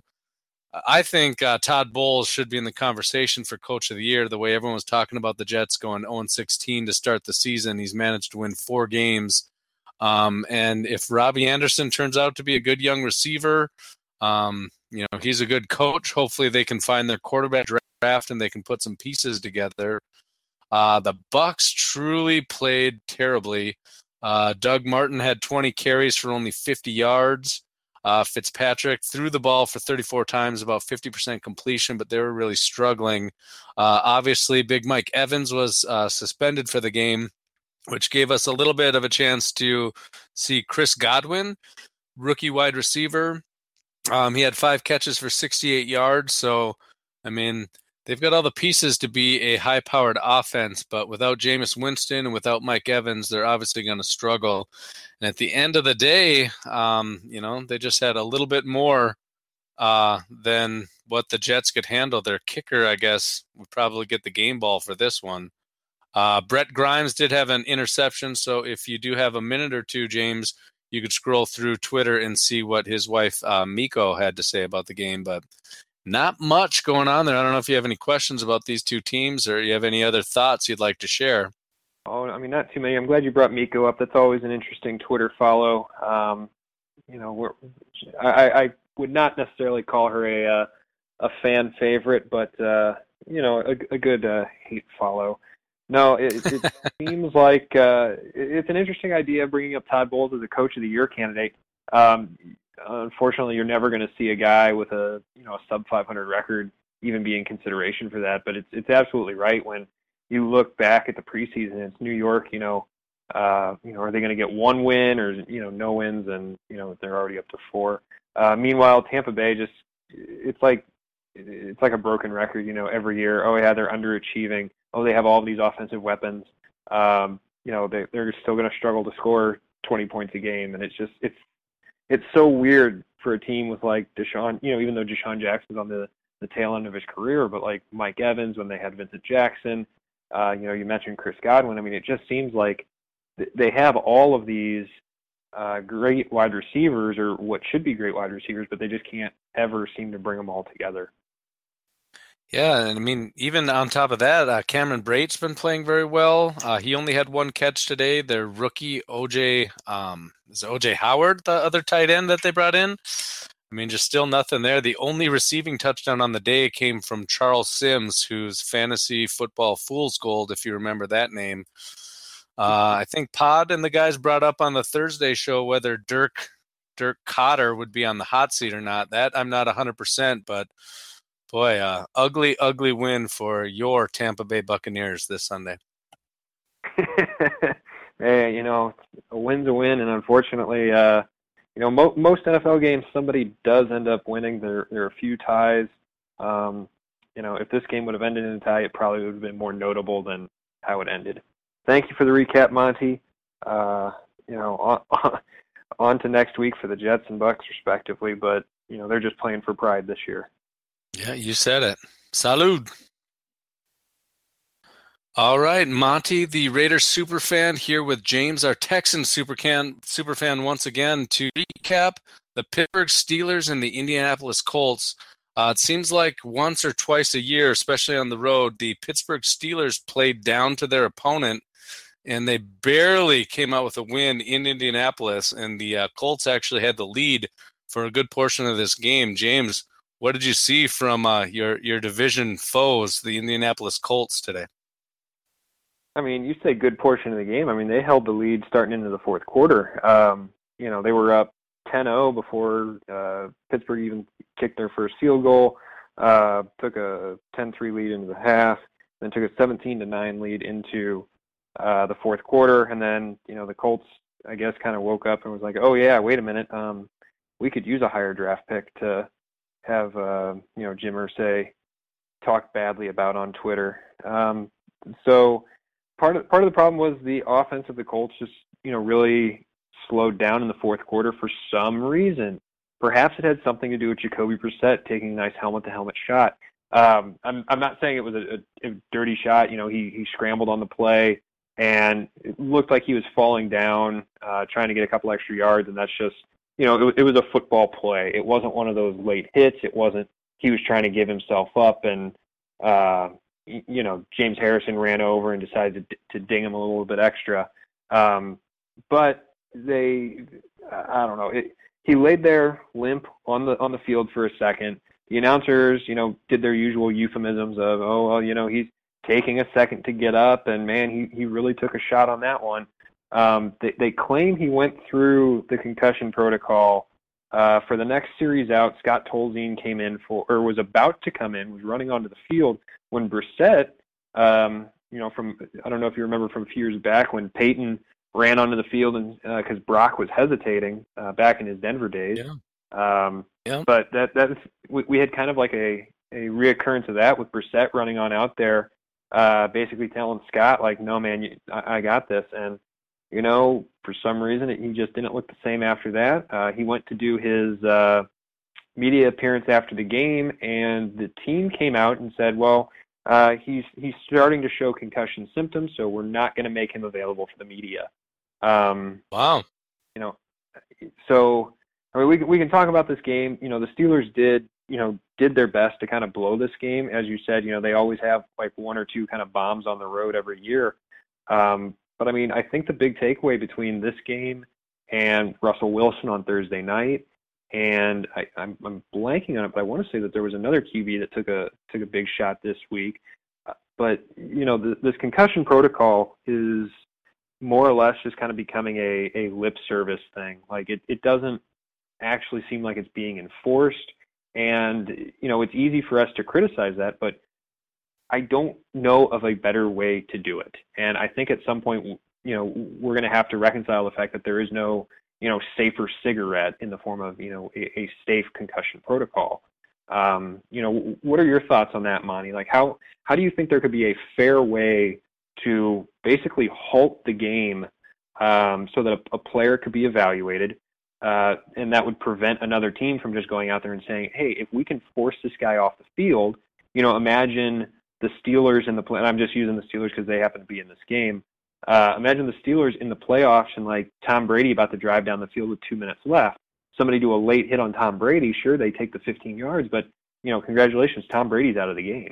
I think Todd Bowles should be in the conversation for Coach of the Year. The way everyone was talking about the Jets going 0-16 to start the season, he's managed to win 4 games. And if Robbie Anderson turns out to be a good young receiver, he's a good coach. Hopefully they can find their quarterback draft and they can put some pieces together. The Bucs truly played terribly. Doug Martin had 20 carries for only 50 yards. Fitzpatrick threw the ball for 34 times, about 50% completion, but they were really struggling. Obviously, Big Mike Evans was suspended for the game, which gave us a little bit of a chance to see Chris Godwin, rookie wide receiver. He had 5 catches for 68 yards. So, they've got all the pieces to be a high-powered offense, but without Jameis Winston and without Mike Evans, they're obviously going to struggle. And at the end of the day, they just had a little bit more than what the Jets could handle. Their kicker, I guess, would probably get the game ball for this one. Brett Grimes did have an interception, so if you do have a minute or two, James, you could scroll through Twitter and see what his wife, Miko, had to say about the game, but not much going on there. I don't know if you have any questions about these two teams or you have any other thoughts you'd like to share. Oh, not too many. I'm glad you brought Miko up. That's always an interesting Twitter follow. I would not necessarily call her a fan favorite, but a good hate follow. No, it seems like it's an interesting idea bringing up Todd Bowles as a Coach of the Year candidate. Unfortunately, you're never going to see a guy with a sub 500 record even be in consideration for that. But it's absolutely right. When you look back at the preseason, it's New York. Are they going to get 1 win or no wins? And they're already up to 4. Meanwhile, Tampa Bay it's like a broken record. Every year, oh yeah, they're underachieving. Oh, they have all these offensive weapons. they're still going to struggle to score 20 points a game, and it's so weird for a team with like Deshaun, even though Deshaun Jackson's on the tail end of his career, but like Mike Evans when they had Vincent Jackson, you mentioned Chris Godwin. I mean, it just seems like they have all of these great wide receivers, or what should be great wide receivers, but they just can't ever seem to bring them all together. Yeah, and I mean, even on top of that, Cameron Brate's been playing very well. He only had one catch today. Their rookie, OJ Howard, the other tight end that they brought in. I mean, just still nothing there. The only receiving touchdown on the day came from Charles Sims, who's fantasy football fool's gold, if you remember that name. I think Pod and the guys brought up on the Thursday show whether Dirk Cotter would be on the hot seat or not. That I'm not 100%, but boy, ugly win for your Tampa Bay Buccaneers this Sunday. Hey, a win's a win, and unfortunately, most NFL games somebody does end up winning. There are a few ties. If this game would have ended in a tie, it probably would have been more notable than how it ended. Thank you for the recap, Monty. On to next week for the Jets and Bucks, respectively. But they're just playing for pride this year. Yeah, you said it. Salud. All right, Monty, the Raiders superfan, here with James, our Texan superfan, once again to recap the Pittsburgh Steelers and the Indianapolis Colts. It seems like once or twice a year, especially on the road, the Pittsburgh Steelers played down to their opponent, and they barely came out with a win in Indianapolis, and the Colts actually had the lead for a good portion of this game. James, what did you see from your division foes, the Indianapolis Colts, today? I mean, you say good portion of the game. I mean, they held the lead starting into the fourth quarter. They were up 10-0 before Pittsburgh even kicked their first field goal, took a 10-3 lead into the half, then took a 17-9 lead into the fourth quarter. And then, the Colts, I guess, kind of woke up and was like, oh, yeah, wait a minute. We could use a higher draft pick to have, Jim Irsay talk badly about on Twitter. So part of the problem was the offense of the Colts just, really slowed down in the fourth quarter for some reason. Perhaps it had something to do with Jacoby Brissett taking a nice helmet-to-helmet shot. I'm not saying it was a dirty shot. He scrambled on the play, and it looked like he was falling down, trying to get a couple extra yards, and that's just, it was a football play. It wasn't one of those late hits. It wasn't he was trying to give himself up, and James Harrison ran over and decided to ding him a little bit extra. But I don't know. He laid there limp on the field for a second. The announcers, did their usual euphemisms of, he's taking a second to get up, and man, he really took a shot on that one. They claim he went through the concussion protocol. For the next series out, Scott Tolzien was about to come in, was running onto the field when Brissett, I don't know if you remember from a few years back when Peyton ran onto the field and because Brock was hesitating back in his Denver days. Yeah. But we had kind of like a reoccurrence of that with Brissett running on out there, basically telling Scott like, no man, I got this. And for some reason he just didn't look the same after that. He went to do his media appearance after the game, and the team came out and said, well, he's starting to show concussion symptoms, so we're not going to make him available for the media. Wow. So I mean, we can talk about this game. The Steelers did their best to kind of blow this game. As you said, they always have like one or two kind of bombs on the road every year. But I mean, I think the big takeaway between this game and Russell Wilson on Thursday night, and I'm blanking on it, but I want to say that there was another QB that took a big shot this week. But this concussion protocol is more or less just kind of becoming a lip service thing. Like it doesn't actually seem like it's being enforced, and it's easy for us to criticize that, but I don't know of a better way to do it. And I think at some point, we're going to have to reconcile the fact that there is no, safer cigarette in the form of, a safe concussion protocol. What are your thoughts on that, Monty? Like how do you think there could be a fair way to basically halt the game so that a player could be evaluated, and that would prevent another team from just going out there and saying, hey, if we can force this guy off the field, imagine the Steelers in the play. And I'm just using the Steelers because they happen to be in this game. Imagine the Steelers in the playoffs and like Tom Brady about to drive down the field with 2 minutes left. Somebody do a late hit on Tom Brady. Sure, they take the 15 yards, but congratulations, Tom Brady's out of the game.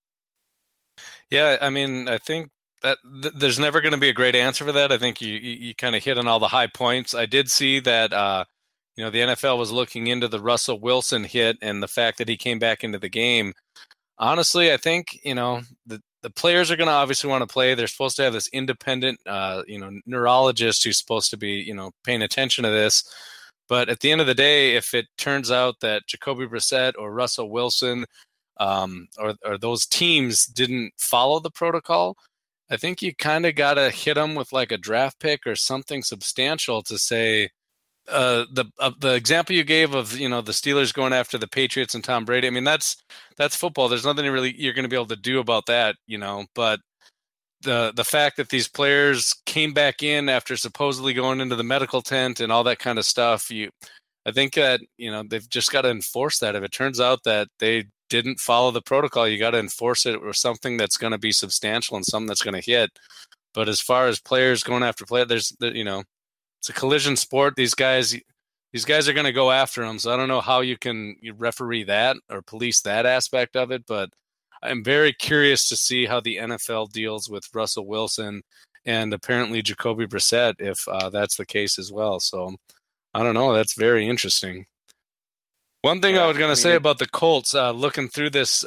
Yeah, I mean, I think that there's never going to be a great answer for that. I think you kind of hit on all the high points. I did see that the NFL was looking into the Russell Wilson hit and the fact that he came back into the game. Honestly, I think the players are going to obviously want to play. They're supposed to have this independent neurologist who's supposed to be paying attention to this. But at the end of the day, if it turns out that Jacoby Brissett or Russell Wilson or those teams didn't follow the protocol, I think you kind of got to hit them with like a draft pick or something substantial to say the example you gave of the Steelers going after the Patriots and Tom Brady. I mean, that's football. There's nothing really you're going to be able to do about that, But the fact that these players came back in after supposedly going into the medical tent and all that kind of stuff, I think that they've just got to enforce that. If it turns out that they didn't follow the protocol, you got to enforce it with something that's going to be substantial and something that's going to hit. But as far as players going after players, it's a collision sport. These guys are going to go after them. So I don't know how you referee that or police that aspect of it, but I'm very curious to see how the NFL deals with Russell Wilson and apparently Jacoby Brissett, if that's the case as well. So I don't know. That's very interesting. One thing I was going to say about the Colts, looking through this,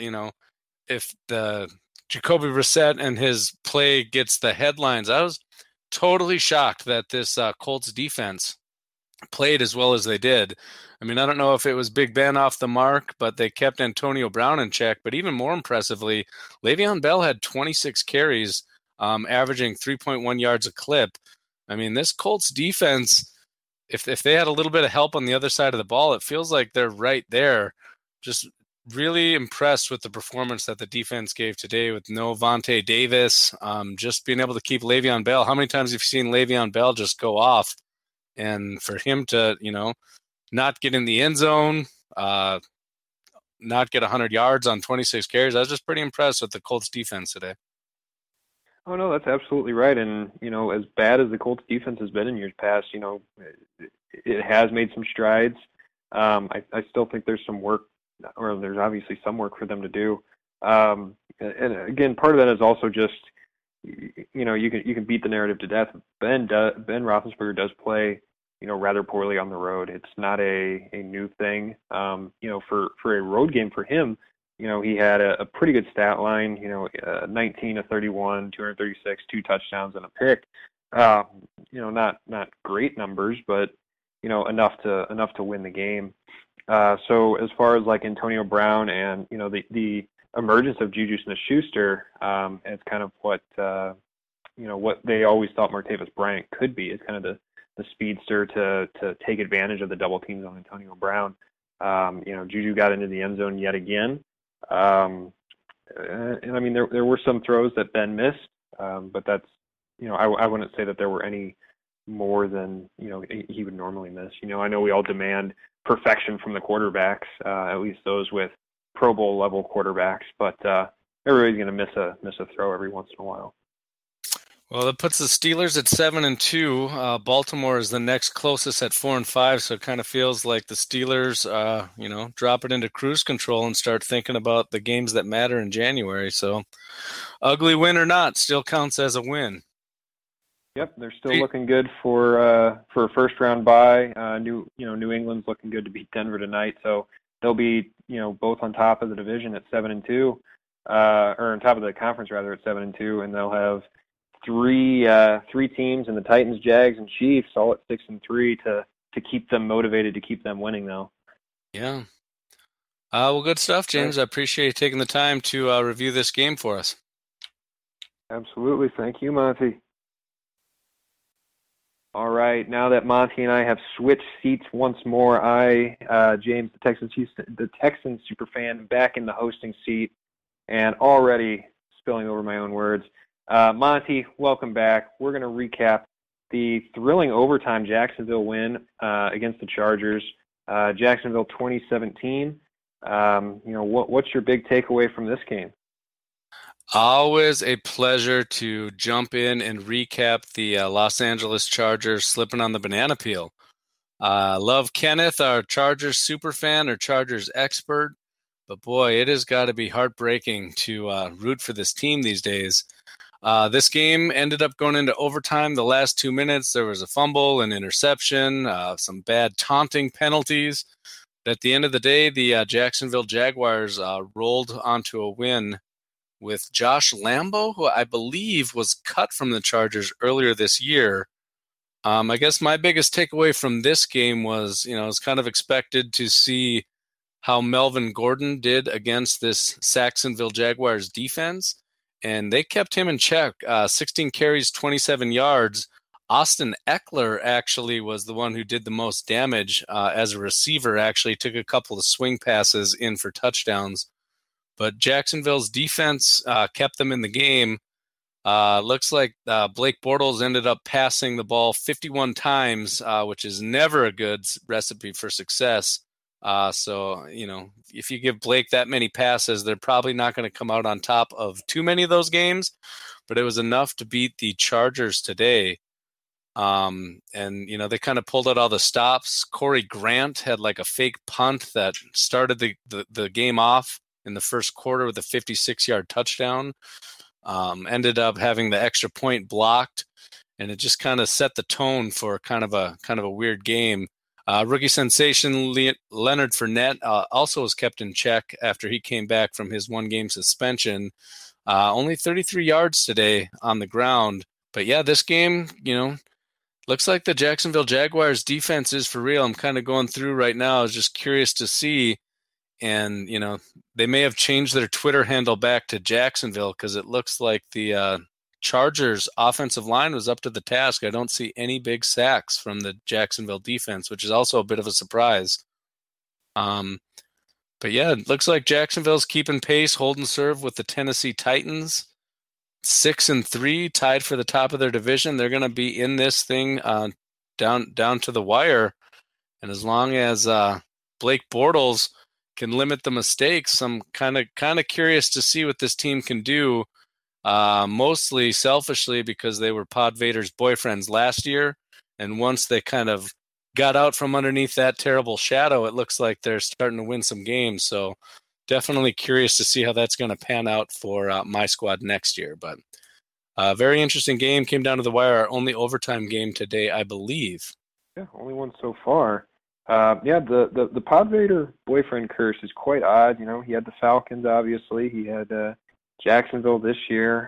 if the Jacoby Brissett and his play gets the headlines, I was totally shocked that this Colts defense played as well as they did. I mean, I don't know if it was Big Ben off the mark, but they kept Antonio Brown in check. But even more impressively, Le'Veon Bell had 26 carries, averaging 3.1 yards a clip. I mean, this Colts defense, if they had a little bit of help on the other side of the ball, it feels like they're right there. Just really impressed with the performance that the defense gave today with no Vontae Davis, just being able to keep Le'Veon Bell. How many times have you seen Le'Veon Bell just go off? And for him to, not get in the end zone, not get 100 yards on 26 carries, I was just pretty impressed with the Colts defense today. Oh, no, that's absolutely right. And, as bad as the Colts defense has been in years past, it has made some strides. I still think there's some work, or there's obviously some work for them to do. And again, part of that is also just, you can beat the narrative to death. Ben Roethlisberger does play, rather poorly on the road. It's not a new thing. For a road game for him, he had a pretty good stat line, 19 of 31, 236, 2 touchdowns and a pick. Not great numbers, but, enough to win the game. So as far as like Antonio Brown and, the emergence of Juju Smith-Schuster, it's kind of what they always thought Martavis Bryant could be. It's kind of the speedster to take advantage of the double teams on Antonio Brown. Juju got into the end zone yet again. And I mean, there were some throws that Ben missed, but that's, I wouldn't say that there were any more than, he would normally miss. I know we all demand perfection from the quarterbacks, at least those with Pro Bowl level quarterbacks, but everybody's going to miss a throw every once in a while. Well, that puts the Steelers at 7-2. Baltimore is the next closest at 4-5. So it kind of feels like the Steelers, drop it into cruise control and start thinking about the games that matter in January. So, ugly win or not, still counts as a win. Yep, they're still looking good for a first round bye. New England's looking good to beat Denver tonight. So they'll be both on top of the division at 7-2, or on top of the conference rather at 7-2, and they'll have three teams in the Titans, Jags, and Chiefs all at 6-3 to keep them motivated, to keep them winning though. Yeah. Well, good stuff, James. I appreciate you taking the time to review this game for us. Absolutely. Thank you, Monty. All right. Now that Monty and I have switched seats once more, James, the Texans superfan, back in the hosting seat and already spilling over my own words. Monty, welcome back. We're going to recap the thrilling overtime Jacksonville win against the Chargers. Jacksonville 2017. What's your big takeaway from this game? Always a pleasure to jump in and recap the Los Angeles Chargers slipping on the banana peel. Love Kenneth, our Chargers superfan or Chargers expert, but boy, it has got to be heartbreaking to root for this team these days. This game ended up going into overtime. The last 2 minutes, there was a fumble, an interception, some bad taunting penalties. But at the end of the day, the Jacksonville Jaguars rolled onto a win with Josh Lambo, who I believe was cut from the Chargers earlier this year. I guess my biggest takeaway from this game was, it was kind of expected to see how Melvin Gordon did against this Jacksonville Jaguars defense, and they kept him in check. 16 carries, 27 yards. Austin Eckler actually was the one who did the most damage as a receiver, actually took a couple of swing passes in for touchdowns. But Jacksonville's defense kept them in the game. Looks like Blake Bortles ended up passing the ball 51 times, which is never a good recipe for success. So, if you give Blake that many passes, they're probably not going to come out on top of too many of those games. But it was enough to beat the Chargers today. And they kind of pulled out all the stops. Corey Grant had like a fake punt that started the game off in the first quarter with a 56-yard touchdown. Ended up having the extra point blocked, and it just kind of set the tone for kind of a weird game. Rookie sensation Leonard Fournette also was kept in check after he came back from his one-game suspension. Only 33 yards today on the ground. But yeah, this game, looks like the Jacksonville Jaguars defense is for real. I'm kind of going through right now. I was just curious to see. And, they may have changed their Twitter handle back to Jacksonville because it looks like the Chargers offensive line was up to the task. I don't see any big sacks from the Jacksonville defense, which is also a bit of a surprise. But yeah, it looks like Jacksonville's keeping pace, holding serve with the Tennessee Titans. 6-3, tied for the top of their division. They're going to be in this thing down to the wire. And as long as Blake Bortles can limit the mistakes, I'm kind of curious to see what this team can do. Mostly selfishly because they were Pod Vader's boyfriends last year, and once they kind of got out from underneath that terrible shadow, it looks like they're starting to win some games. So definitely curious to see how that's going to pan out for my squad next year. But very interesting game. Came down to the wire. Our only overtime game today, I believe. Yeah, only one so far. The Pod Vader boyfriend curse is quite odd. He had the Falcons, obviously. He had Jacksonville this year.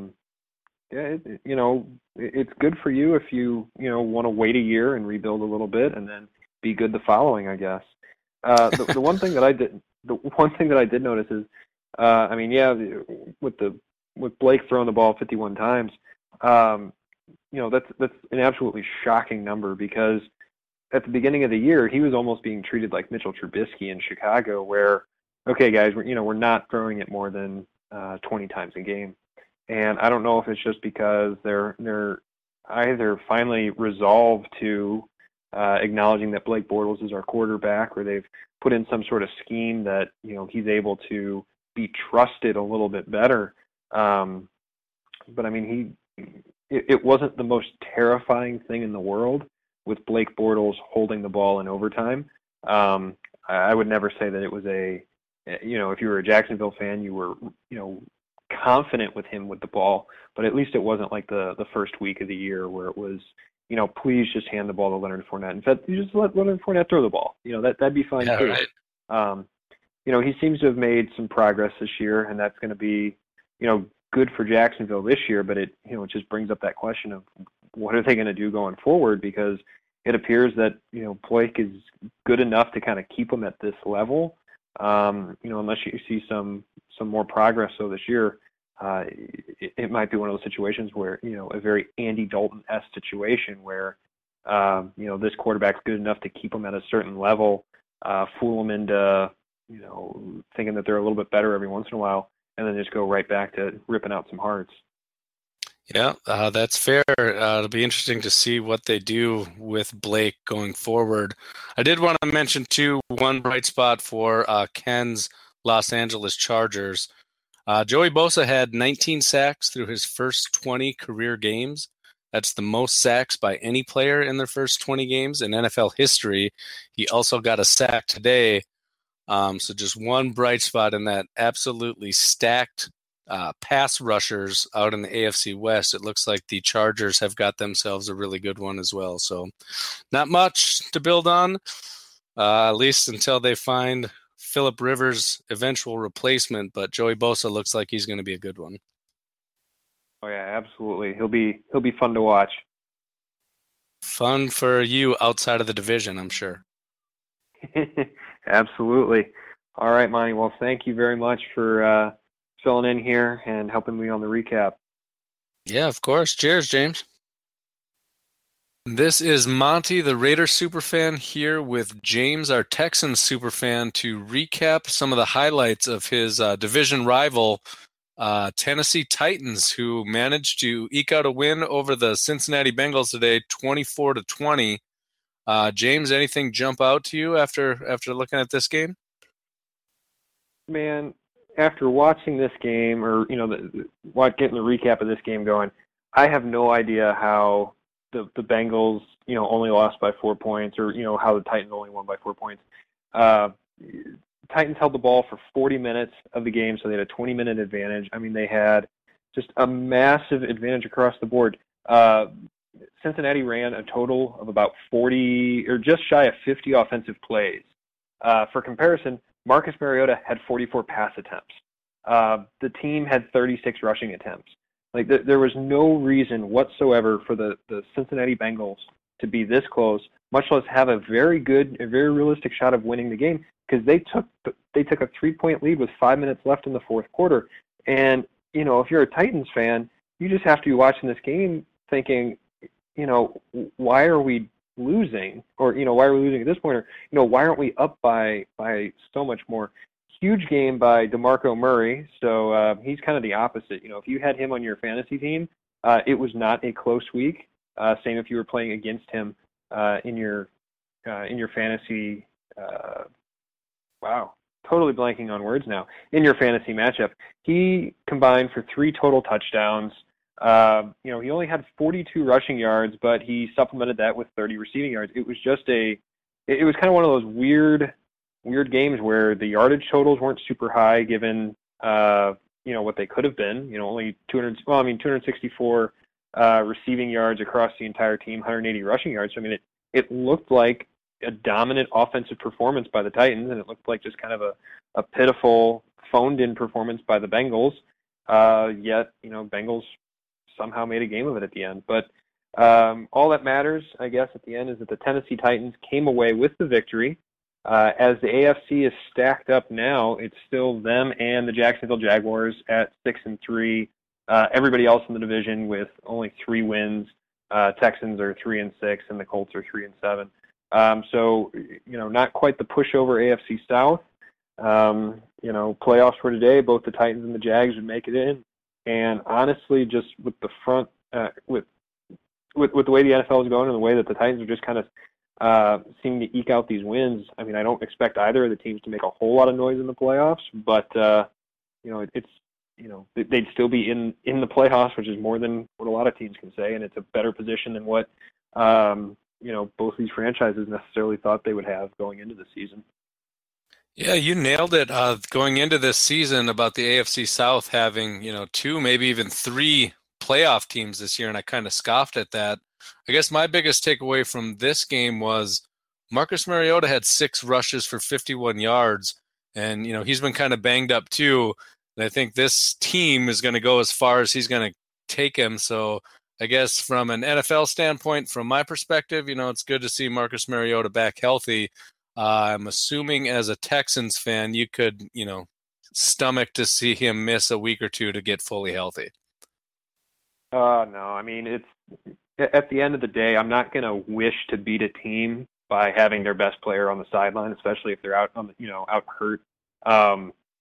It's good for you if you want to wait a year and rebuild a little bit and then be good the following, I guess. The one thing that I did notice is, with Blake throwing the ball 51 times, that's an absolutely shocking number because at the beginning of the year, he was almost being treated like Mitchell Trubisky in Chicago, where, okay, guys, we're not throwing it more than 20 times a game. And I don't know if it's just because they're either finally resolved to acknowledging that Blake Bortles is our quarterback, or they've put in some sort of scheme that he's able to be trusted a little bit better. But it wasn't the most terrifying thing in the world with Blake Bortles holding the ball in overtime. I would never say that it was if you were a Jacksonville fan, you were, confident with him with the ball, but at least it wasn't like the first week of the year where it was, please just hand the ball to Leonard Fournette. In fact, you just let Leonard Fournette throw the ball. That'd be fine too. Right. He seems to have made some progress this year, and that's going to be, good for Jacksonville this year, but it just brings up that question of what are they going to do going forward, because it appears that, Blake is good enough to kind of keep them at this level. Unless you see some more progress so this year, it might be one of those situations where, a very Andy Dalton-esque situation where, this quarterback's good enough to keep them at a certain level, fool them into, thinking that they're a little bit better every once in a while, and then just go right back to ripping out some hearts. Yeah, that's fair. It'll be interesting to see what they do with Blake going forward. I did want to mention, too, one bright spot for Ken's Los Angeles Chargers. Joey Bosa had 19 sacks through his first 20 career games. That's the most sacks by any player in their first 20 games in NFL history. He also got a sack today. So just one bright spot in that absolutely stacked pass rushers out in the AFC West. It looks like the Chargers have got themselves a really good one as well. So not much to build on, at least until they find Phillip Rivers' eventual replacement. But Joey Bosa looks like he's going to be a good one. Oh yeah, absolutely. He'll be fun to watch. Fun for you outside of the division, I'm sure. Absolutely. All right, Monty. Well, thank you very much for filling in here and helping me on the recap. Yeah, of course. Cheers, James. This is Monty, the Raiders superfan, here with James, our Texans superfan, to recap some of the highlights of his division rival, Tennessee Titans, who managed to eke out a win over the Cincinnati Bengals today, 24-20. James, anything jump out to you after looking at this game? Man, after watching this game, or getting the recap of this game going, I have no idea how the Bengals only lost by 4 points, or how the Titans only won by 4 points. Titans held the ball for 40 minutes of the game, so they had a 20-minute advantage. I mean, they had just a massive advantage across the board. Cincinnati ran a total of about 40, or just shy of 50 offensive plays. For comparison, Marcus Mariota had 44 pass attempts. The team had 36 rushing attempts. Like, there was no reason whatsoever for the Cincinnati Bengals to be this close, much less have a very realistic shot of winning the game, because they took a 3-point lead with 5 minutes left in the fourth quarter. And if you're a Titans fan, you just have to be watching this game thinking, why are we losing? Or why are we losing at this point? Or why aren't we up by so much more? Huge game by DeMarco Murray. So he's kind of the opposite. If you had him on your fantasy team, it was not a close week. Same if you were playing against him in your fantasy. Wow, totally blanking on words now. In your fantasy matchup, he combined for 3 total touchdowns. He only had 42 rushing yards, but he supplemented that with 30 receiving yards. It was just it was kind of one of those weird games where the yardage totals weren't super high given what they could have been. Only 264 receiving yards across the entire team, 180 rushing yards. So, I mean, it looked like a dominant offensive performance by the Titans, and it looked like just kind of a pitiful, phoned-in performance by the Bengals. Yet, Bengals somehow made a game of it at the end. But all that matters, I guess, at the end is that the Tennessee Titans came away with the victory. As the AFC is stacked up now, it's still them and the Jacksonville Jaguars at 6-3. Everybody else in the division with only 3 wins. Texans are 3-6, and the Colts are 3-7. So, not quite the pushover AFC South. Playoffs for today, both the Titans and the Jags would make it in. And honestly, just with the front, with the way the NFL is going and the way that the Titans are just kind of seeming to eke out these wins, I mean, I don't expect either of the teams to make a whole lot of noise in the playoffs, but they'd still be in the playoffs, which is more than what a lot of teams can say, and it's a better position than what both these franchises necessarily thought they would have going into the season. Yeah, you nailed it. Going into this season about the AFC South having 2, maybe even 3 playoff teams this year, and I kind of scoffed at that. I guess my biggest takeaway from this game was Marcus Mariota had 6 rushes for 51 yards, and he's been kind of banged up too. And I think this team is going to go as far as he's going to take him. So I guess from an NFL standpoint, from my perspective, it's good to see Marcus Mariota back healthy. I'm assuming as a Texans fan, you could, stomach to see him miss a week or 2 to get fully healthy. No, I mean, it's at the end of the day, I'm not going to wish to beat a team by having their best player on the sideline, especially if they're out hurt.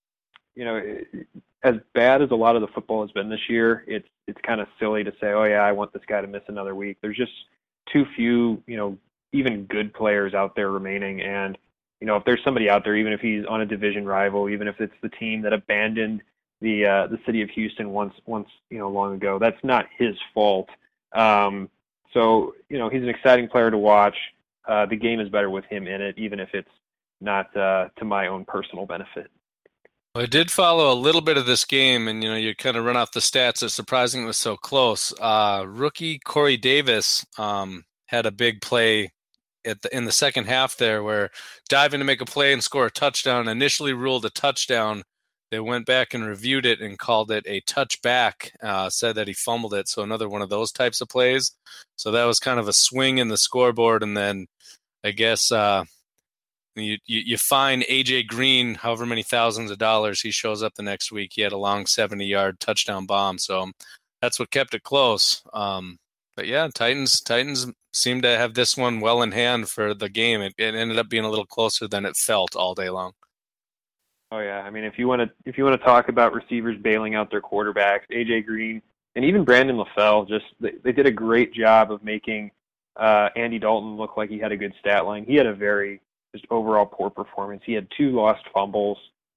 as bad as a lot of the football has been this year, it's kind of silly to say, oh yeah, I want this guy to miss another week. There's just too few, even good players out there remaining. And, if there's somebody out there, even if he's on a division rival, even if it's the team that abandoned the city of Houston once long ago, that's not his fault. So he's an exciting player to watch. The game is better with him in it, even if it's not to my own personal benefit. Well, I did follow a little bit of this game, and you kind of run off the stats. It's surprising it was so close. Rookie Corey Davis had a big play in the second half there, where diving to make a play and score a touchdown. Initially ruled a touchdown. They went back and reviewed it and called it a touchback. Said that he fumbled it, so another one of those types of plays. So that was kind of a swing in the scoreboard, and then I guess. You find A.J. Green, however many thousands of dollars, he shows up the next week. He had a long 70-yard touchdown bomb, so that's what kept it close. But yeah, Titans seemed to have this one well in hand for the game. It ended up being a little closer than it felt all day long. Oh yeah, I mean, if you want to talk about receivers bailing out their quarterbacks, A.J. Green and even Brandon LaFell, they did a great job of making Andy Dalton look like he had a good stat line. He had a very just overall poor performance. He had 2 lost fumbles.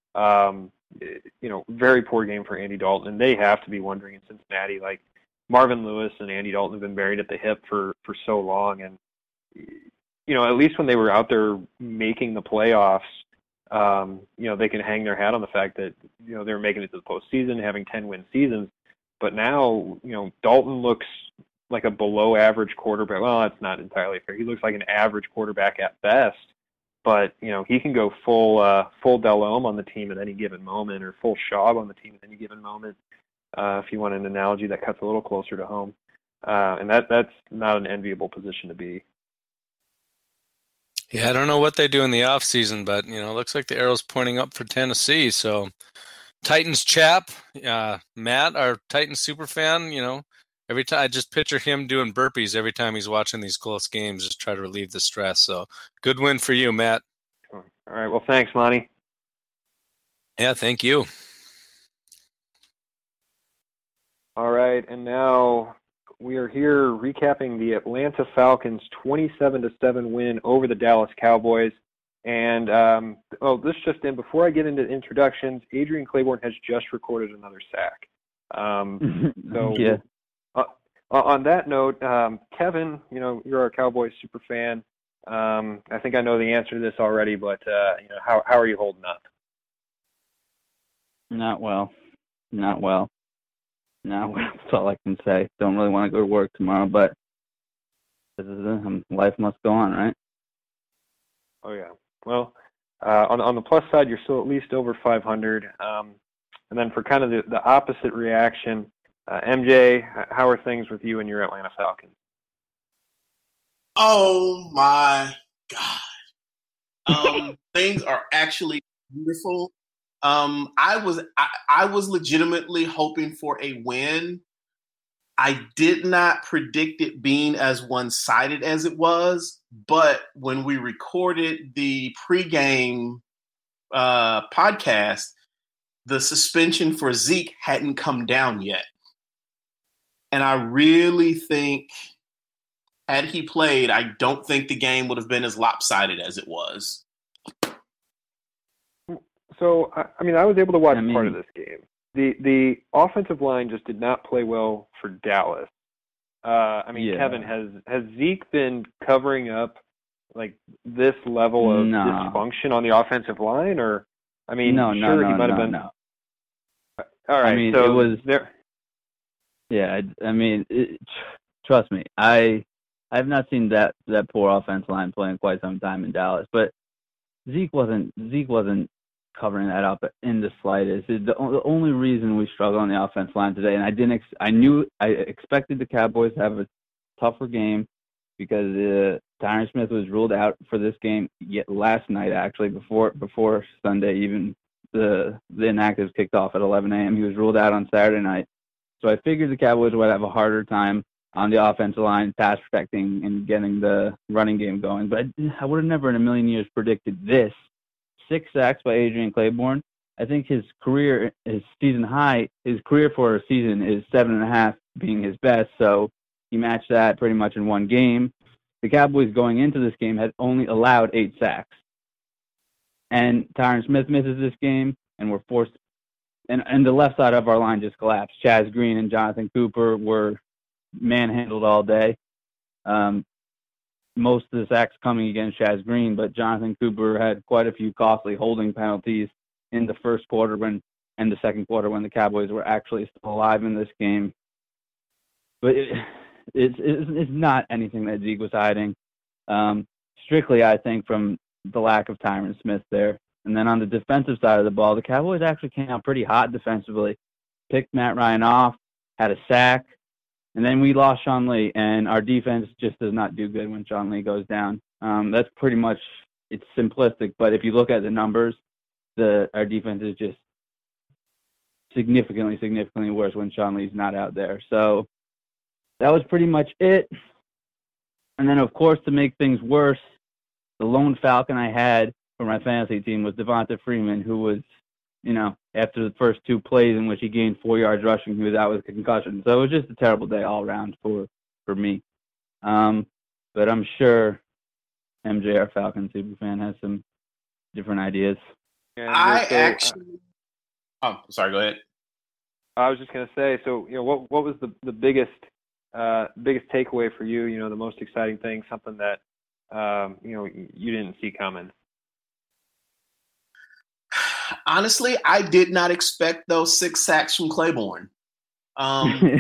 Very poor game for Andy Dalton, and they have to be wondering in Cincinnati, like Marvin Lewis and Andy Dalton have been buried at the hip for so long, and at least when they were out there making the playoffs, they can hang their hat on the fact that they were making it to the postseason, having 10-win seasons. But now, Dalton looks like a below average quarterback. Well, that's not entirely fair. He looks like an average quarterback at best. But, he can go full Delhomme on the team at any given moment, or full Schaub on the team at any given moment, if you want an analogy that cuts a little closer to home. And that's not an enviable position to be. Yeah, I don't know what they do in the offseason, but, it looks like the arrow's pointing up for Tennessee. So, Titans chap, Matt, our Titans super fan, every time I just picture him doing burpees every time he's watching these close games, just try to relieve the stress. So good win for you, Matt. All right. Well, thanks, Monty. Yeah, thank you. All right. And now we are here recapping the Atlanta Falcons 27-7 win over the Dallas Cowboys. And, this just in, before I get into introductions, Adrian Claiborne has just recorded another sack. So yeah. On that note, Kevin, you're our Cowboys super fan. I think I know the answer to this already, but how are you holding up? Not well. That's all I can say. Don't really want to go to work tomorrow, but this is life must go on, right? Oh yeah. Well, on the plus side, you're still at least over 500. And then for kind of the opposite reaction. MJ, how are things with you and your Atlanta Falcons? Oh my God. Things are actually beautiful. I was legitimately hoping for a win. I did not predict it being as one-sided as it was, but when we recorded the pregame podcast, the suspension for Zeke hadn't come down yet. And I really think, had he played, I don't think the game would have been as lopsided as it was. So, I was able to watch part of this game. The offensive line just did not play well for Dallas. Yeah. Kevin, has Zeke been covering up like this level of dysfunction on the offensive line, or he might have been. No. All right, so it was there. Yeah, trust me, I have not seen that poor offensive line play in quite some time in Dallas. But Zeke wasn't covering that up in the slightest. The only reason we struggle on the offensive line today, and I expected the Cowboys to have a tougher game because Tyron Smith was ruled out for this game yet last night, actually, before Sunday, even the inactives kicked off at 11 a.m. He was ruled out on Saturday night. So I figured the Cowboys would have a harder time on the offensive line, pass protecting and getting the running game going. But I would have never in a million years predicted this. 6 sacks by Adrian Claiborne I think his season high, his career for a season is 7.5 being his best. So he matched that pretty much in one game. The Cowboys going into this game had only allowed 8 sacks. And Tyron Smith misses this game, and we're forced, and the left side of our line just collapsed. Chaz Green and Jonathan Cooper were manhandled all day. Most of the sacks coming against Chaz Green, but Jonathan Cooper had quite a few costly holding penalties in the first quarter and the second quarter when the Cowboys were actually still alive in this game. But it's not anything that Zeke was hiding. Strictly, I think, from the lack of Tyron Smith there. And then on the defensive side of the ball, the Cowboys actually came out pretty hot defensively. Picked Matt Ryan off, had a sack, and then we lost Sean Lee, and our defense just does not do good when Sean Lee goes down. That's pretty much, it's simplistic, but if you look at the numbers, our defense is just significantly worse when Sean Lee's not out there. So that was pretty much it. And then, of course, to make things worse, the lone Falcon I had for my fantasy team was Devonta Freeman, who was, after the first 2 plays in which he gained 4 yards rushing, he was out with a concussion. So it was just a terrible day all around for me. But I'm sure MJ, our Falcon superfan, has some different ideas. Sorry, go ahead. I was just going to say, so, what was the biggest takeaway for you, the most exciting thing, something that, you didn't see coming? Honestly, I did not expect those 6 sacks from Claiborne. When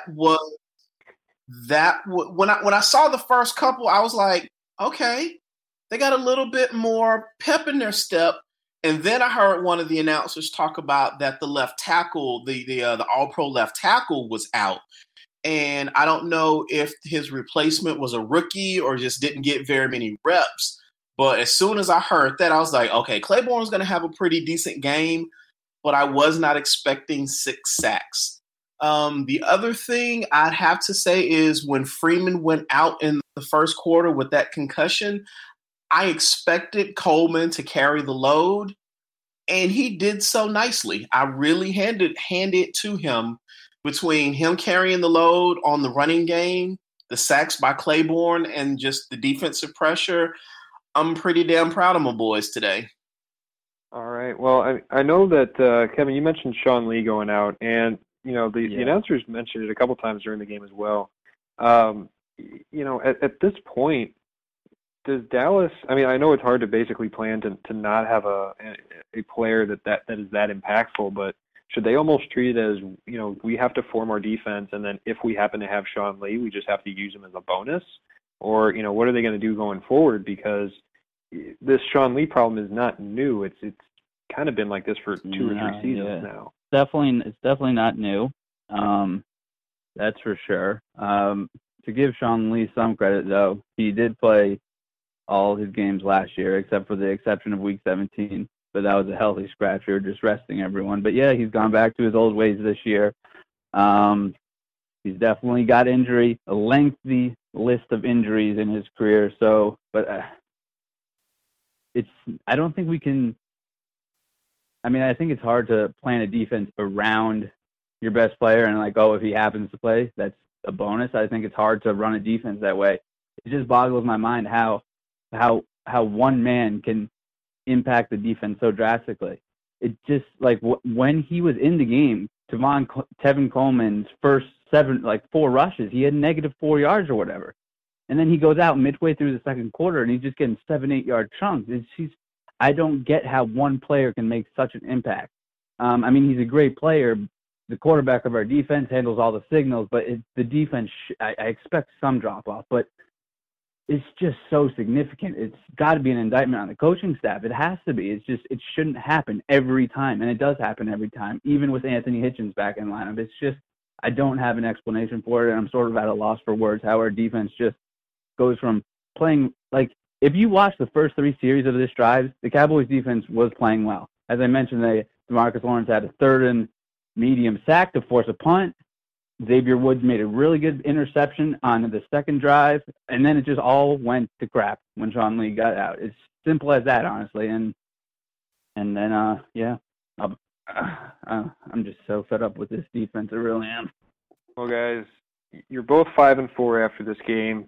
I saw the first couple, I was like, okay, they got a little bit more pep in their step. And then I heard one of the announcers talk about that the left tackle, the All-Pro left tackle, was out. And I don't know if his replacement was a rookie or just didn't get very many reps. But as soon as I heard that, I was like, okay, Claiborne's going to have a pretty decent game, but I was not expecting 6 sacks. The other thing I'd have to say is when Freeman went out in the first quarter with that concussion, I expected Coleman to carry the load, and he did so nicely. I really handed it to him between him carrying the load on the running game, the sacks by Claiborne, and just the defensive pressure. I'm pretty damn proud of my boys today. All right. Well, I know that, Kevin, you mentioned Sean Lee going out, and, the announcers mentioned it a couple times during the game as well. At this point, does Dallas, I know it's hard to basically plan to not have a player that is that impactful, but should they almost treat it as, we have to form our defense, and then if we happen to have Sean Lee, we just have to use him as a bonus? Or, what are they going to do going forward? Because this Sean Lee problem is not new. It's kind of been like this for 2 or 3 seasons now. It's definitely not new. That's for sure. To give Sean Lee some credit, though, he did play all his games last year, except for the exception of Week 17. But that was a healthy scratch. We were just resting everyone. But, yeah, he's gone back to his old ways this year. He's definitely got a lengthy list of injuries in his career. So, but I don't think we can. I think it's hard to plan a defense around your best player and if he happens to play, that's a bonus. I think it's hard to run a defense that way. It just boggles my mind how one man can impact the defense so drastically. It just when he was in the game, Tevin Coleman's first 4 rushes, he had -4 yards or whatever. And then he goes out midway through the second quarter and he's just getting 7-8 yard chunks. I don't get how one player can make such an impact. He's a great player. The quarterback of our defense handles all the signals, but the defense, I expect some drop off, but it's just so significant. It's got to be an indictment on the coaching staff. It has to be. It shouldn't happen every time. And it does happen every time, even with Anthony Hitchens back in lineup. It's just, I don't have an explanation for it, and I'm sort of at a loss for words how our defense just goes from playing if you watch the first 3 series of this drive, the Cowboys defense was playing well. As I mentioned, DeMarcus Lawrence had a 3rd and medium sack to force a punt. Xavier Woods made a really good interception on the second drive, and then it just all went to crap when Sean Lee got out. It's simple as that, honestly. And then I'm just so fed up with this defense. I really am. Well, guys, you're both 5-4 after this game.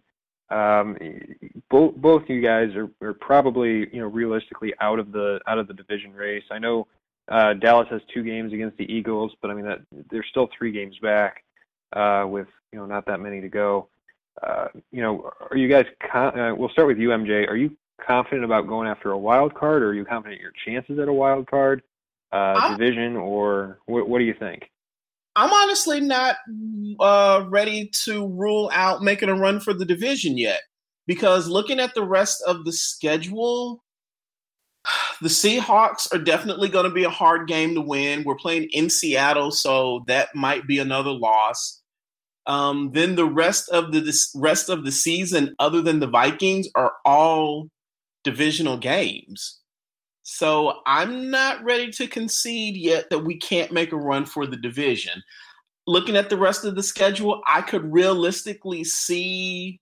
Both you guys are probably realistically out of the division race. I know Dallas has 2 games against the Eagles, but I mean that they're still 3 games back with not that many to go. Are you guys? We'll start with you, MJ. Are you confident about going after a wild card, or are you confident in your chances at a wild card division, or what do you think? I'm honestly not ready to rule out making a run for the division yet, because looking at the rest of the schedule, the Seahawks are definitely going to be a hard game to win. We're playing in Seattle, so that might be another loss. Then the rest of the season, other than the Vikings, are all divisional games. So I'm not ready to concede yet that we can't make a run for the division. Looking at the rest of the schedule, I could realistically see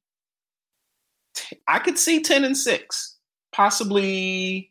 10-6, possibly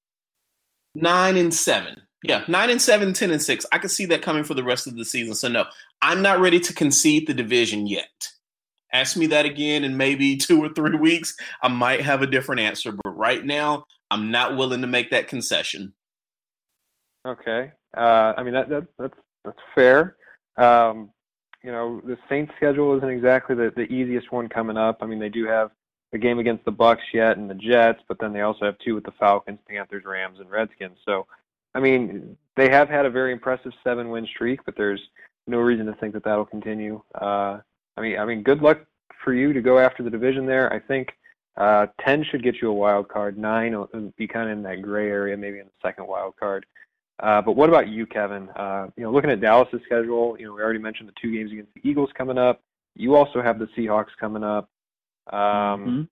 9-7. Yeah, 9-7, 10-6. I could see that coming for the rest of the season. So no, I'm not ready to concede the division yet. Ask me that again in maybe 2 or 3 weeks. I might have a different answer, but right now I'm not willing to make that concession. Okay, I mean that's fair. The Saints schedule isn't exactly the easiest one coming up. I mean, they do have a game against the Bucs yet and the Jets, but then they also have 2 with the Falcons, Panthers, Rams, and Redskins. So, I mean, they have had a very impressive 7-win streak, but there's no reason to think that that'll continue. I mean, good luck for you to go after the division there. I think 10 should get you a wild card. 9 will be kind of in that gray area, maybe in the second wild card. But what about you, Kevin? Looking at Dallas's schedule, we already mentioned the 2 games against the Eagles coming up. You also have the Seahawks coming up. And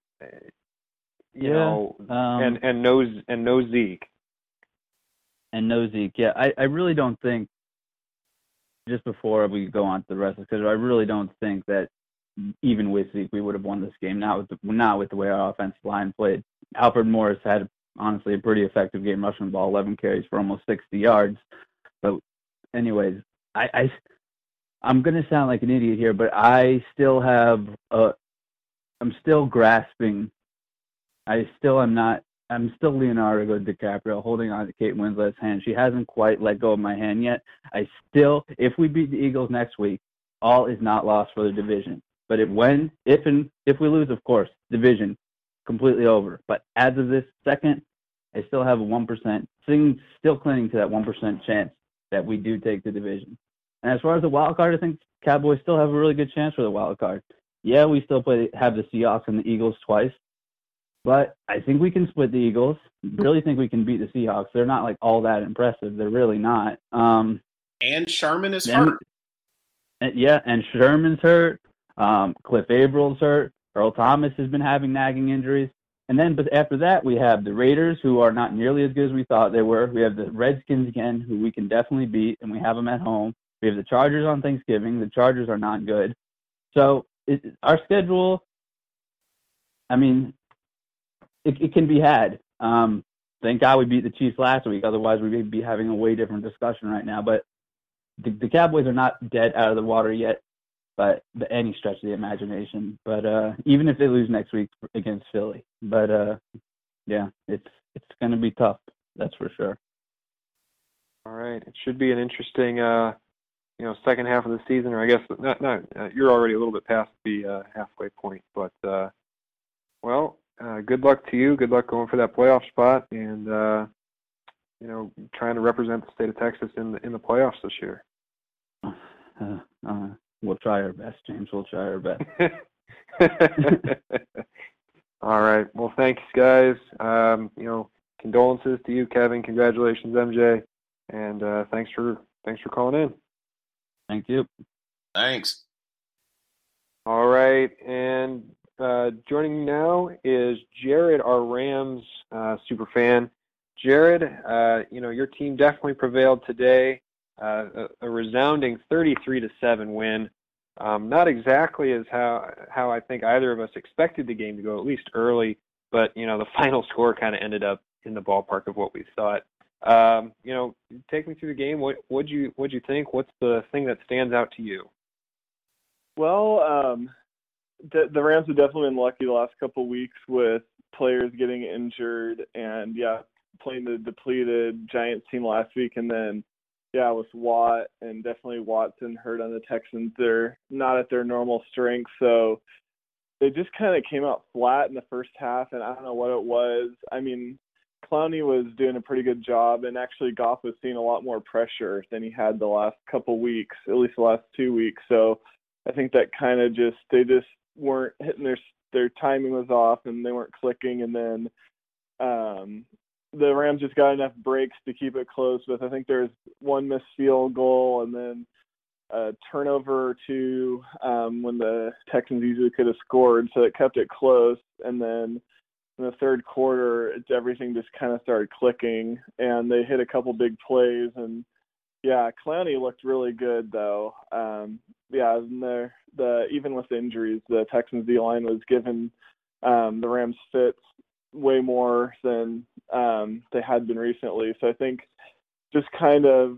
no Zeke. And no Zeke. Yeah, I really don't think, just before we go on to the rest of the schedule, I really don't think that even with Zeke we would have won this game. Not with the way our offensive line played. Alfred Morris had honestly a pretty effective game rushing the ball, 11 carries for almost 60 yards. But anyways, I'm going to sound like an idiot here, but I still have I'm still grasping. I'm still Leonardo DiCaprio holding on to Kate Winslet's hand. She hasn't quite let go of my hand yet. If we beat the Eagles next week, all is not lost for the division. But if we lose, of course, division completely over. But as of this second, I still have a 1%, still clinging to that 1% chance that we do take the division. And as far as the wild card, I think Cowboys still have a really good chance for the wild card. Yeah, we still have the Seahawks and the Eagles twice, but I think we can split the Eagles. Really think we can beat the Seahawks. They're not like all that impressive. They're really not. And Sherman is hurt. And Sherman's hurt. Cliff Avrill's hurt. Earl Thomas has been having nagging injuries. And then, but after that, we have the Raiders, who are not nearly as good as we thought they were. We have the Redskins again, who we can definitely beat, and we have them at home. We have the Chargers on Thanksgiving. The Chargers are not good. So our schedule, I mean, it can be had. Thank God we beat the Chiefs last week. Otherwise, we would be having a way different discussion right now. But the Cowboys are not dead out of the water yet, by any stretch of the imagination. But even if they lose next week against Philly. But, yeah, it's going to be tough. That's for sure. All right. It should be an interesting, second half of the season, or I guess you're already a little bit past the halfway point. But, good luck to you. Good luck going for that playoff spot and, trying to represent the state of Texas in the playoffs this year. We'll try our best, James. We'll try our best. All right. Well, thanks, guys. Condolences to you, Kevin. Congratulations, MJ. And thanks for calling in. Thank you. Thanks. All right. And joining me now is Jared, our Rams super fan. Jared, your team definitely prevailed today. A resounding 33-7 win. Not exactly as how I think either of us expected the game to go, at least early, but the final score kind of ended up in the ballpark of what we thought. Take me through the game. What'd you think? What's the thing that stands out to you? Well, the Rams have definitely been lucky the last couple of weeks with players getting injured and playing the depleted Giants team last week, and then with Watt and definitely Watson hurt on the Texans. They're not at their normal strength, so they just kind of came out flat in the first half, and I don't know what it was. I mean, Clowney was doing a pretty good job, and actually Goff was seeing a lot more pressure than he had the last couple weeks, at least the last 2 weeks. So I think that kind of they just weren't hitting their timing was off, and they weren't clicking, and then the Rams just got enough breaks to keep it close with. I think there's one missed field goal and then a turnover or two when the Texans easily could have scored, so it kept it close. And then in the third quarter, everything just kind of started clicking, and they hit a couple big plays. And Clowney looked really good though. And even with injuries, the Texans D-line was giving the Rams fits way more than they had been recently. So I think just kind of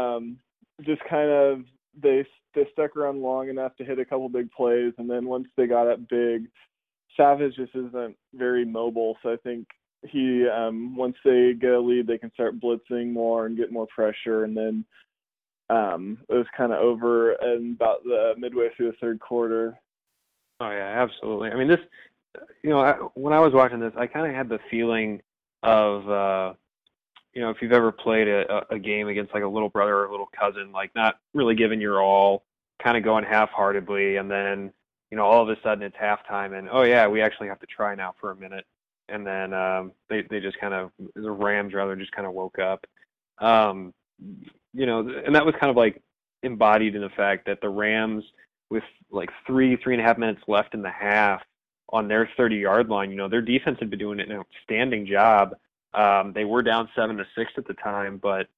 they stuck around long enough to hit a couple big plays, and then once they got up big, Savage just isn't very mobile. So I think he once they get a lead, they can start blitzing more and get more pressure, and then it was kind of over in about the midway through the third quarter. Oh yeah, absolutely. I mean, this, when I was watching this, I kind of had the feeling of, if you've ever played a game against like a little brother or a little cousin, like not really giving your all, kind of going half-heartedly, and then, all of a sudden it's halftime, and we actually have to try now for a minute, and then they just kind of, the Rams rather, just kind of woke up, and that was kind of like embodied in the fact that the Rams, with like 3.5 minutes left in the half, on their 30-yard line, their defense had been doing an outstanding job. They were down 7-6 at the time, but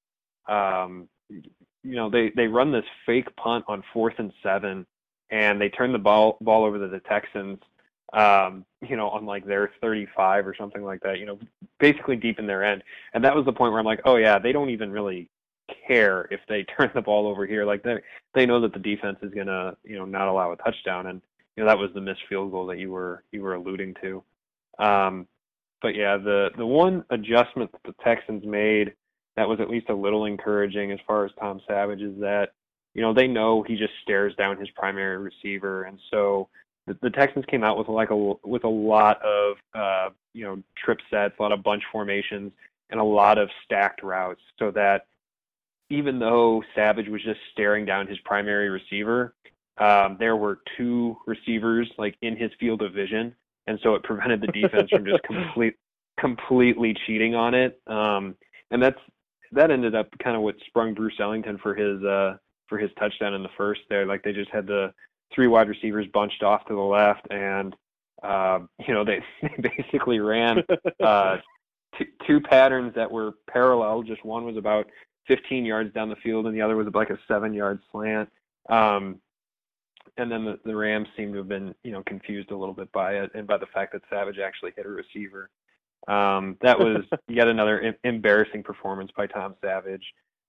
they run this fake punt on 4th and 7, and they turn the ball over to the Texans, on like their 35 or something like that. Basically deep in their end, and that was the point where I'm like, they don't even really care if they turn the ball over here. Like they know that the defense is gonna not allow a touchdown, and that was the missed field goal that you were alluding to. But the one adjustment that the Texans made that was at least a little encouraging as far as Tom Savage is that, they know he just stares down his primary receiver. And so the Texans came out with a lot of, trip sets, a lot of bunch formations, and a lot of stacked routes, so that even though Savage was just staring down his primary receiver, there were two receivers like in his field of vision, and so it prevented the defense from just completely cheating on it. And that ended up kind of what sprung Bruce Ellington for his touchdown in the first there. Like they just had the three wide receivers bunched off to the left, and they basically ran two patterns that were parallel. Just one was about 15 yards down the field, and the other was like a 7-yard slant. And then the Rams seemed to have been, confused a little bit by it and by the fact that Savage actually hit a receiver. That was yet another embarrassing performance by Tom Savage.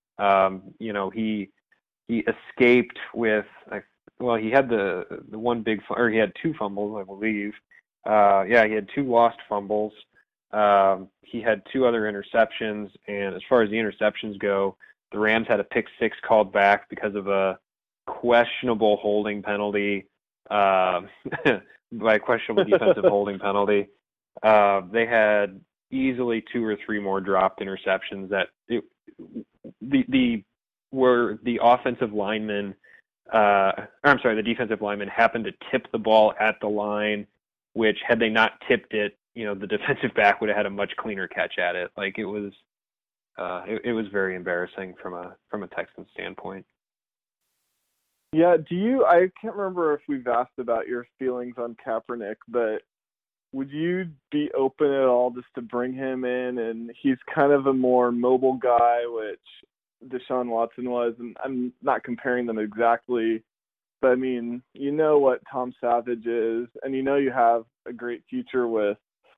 He escaped with, he had the one big, or he had two fumbles, I believe. He had two lost fumbles. He had two other interceptions, and as far as the interceptions go, the Rams had a pick six called back because of a questionable holding penalty, by a questionable defensive holding penalty. They had easily two or three more dropped interceptions that the offensive lineman, the defensive lineman happened to tip the ball at the line, which had they not tipped it, the defensive back would have had a much cleaner catch at it. Like it was very embarrassing from a Texans standpoint. Yeah, I can't remember if we've asked about your feelings on Kaepernick, but would you be open at all just to bring him in? And he's kind of a more mobile guy, which Deshaun Watson was, and I'm not comparing them exactly, but I mean, what Tom Savage is, and you have a great future with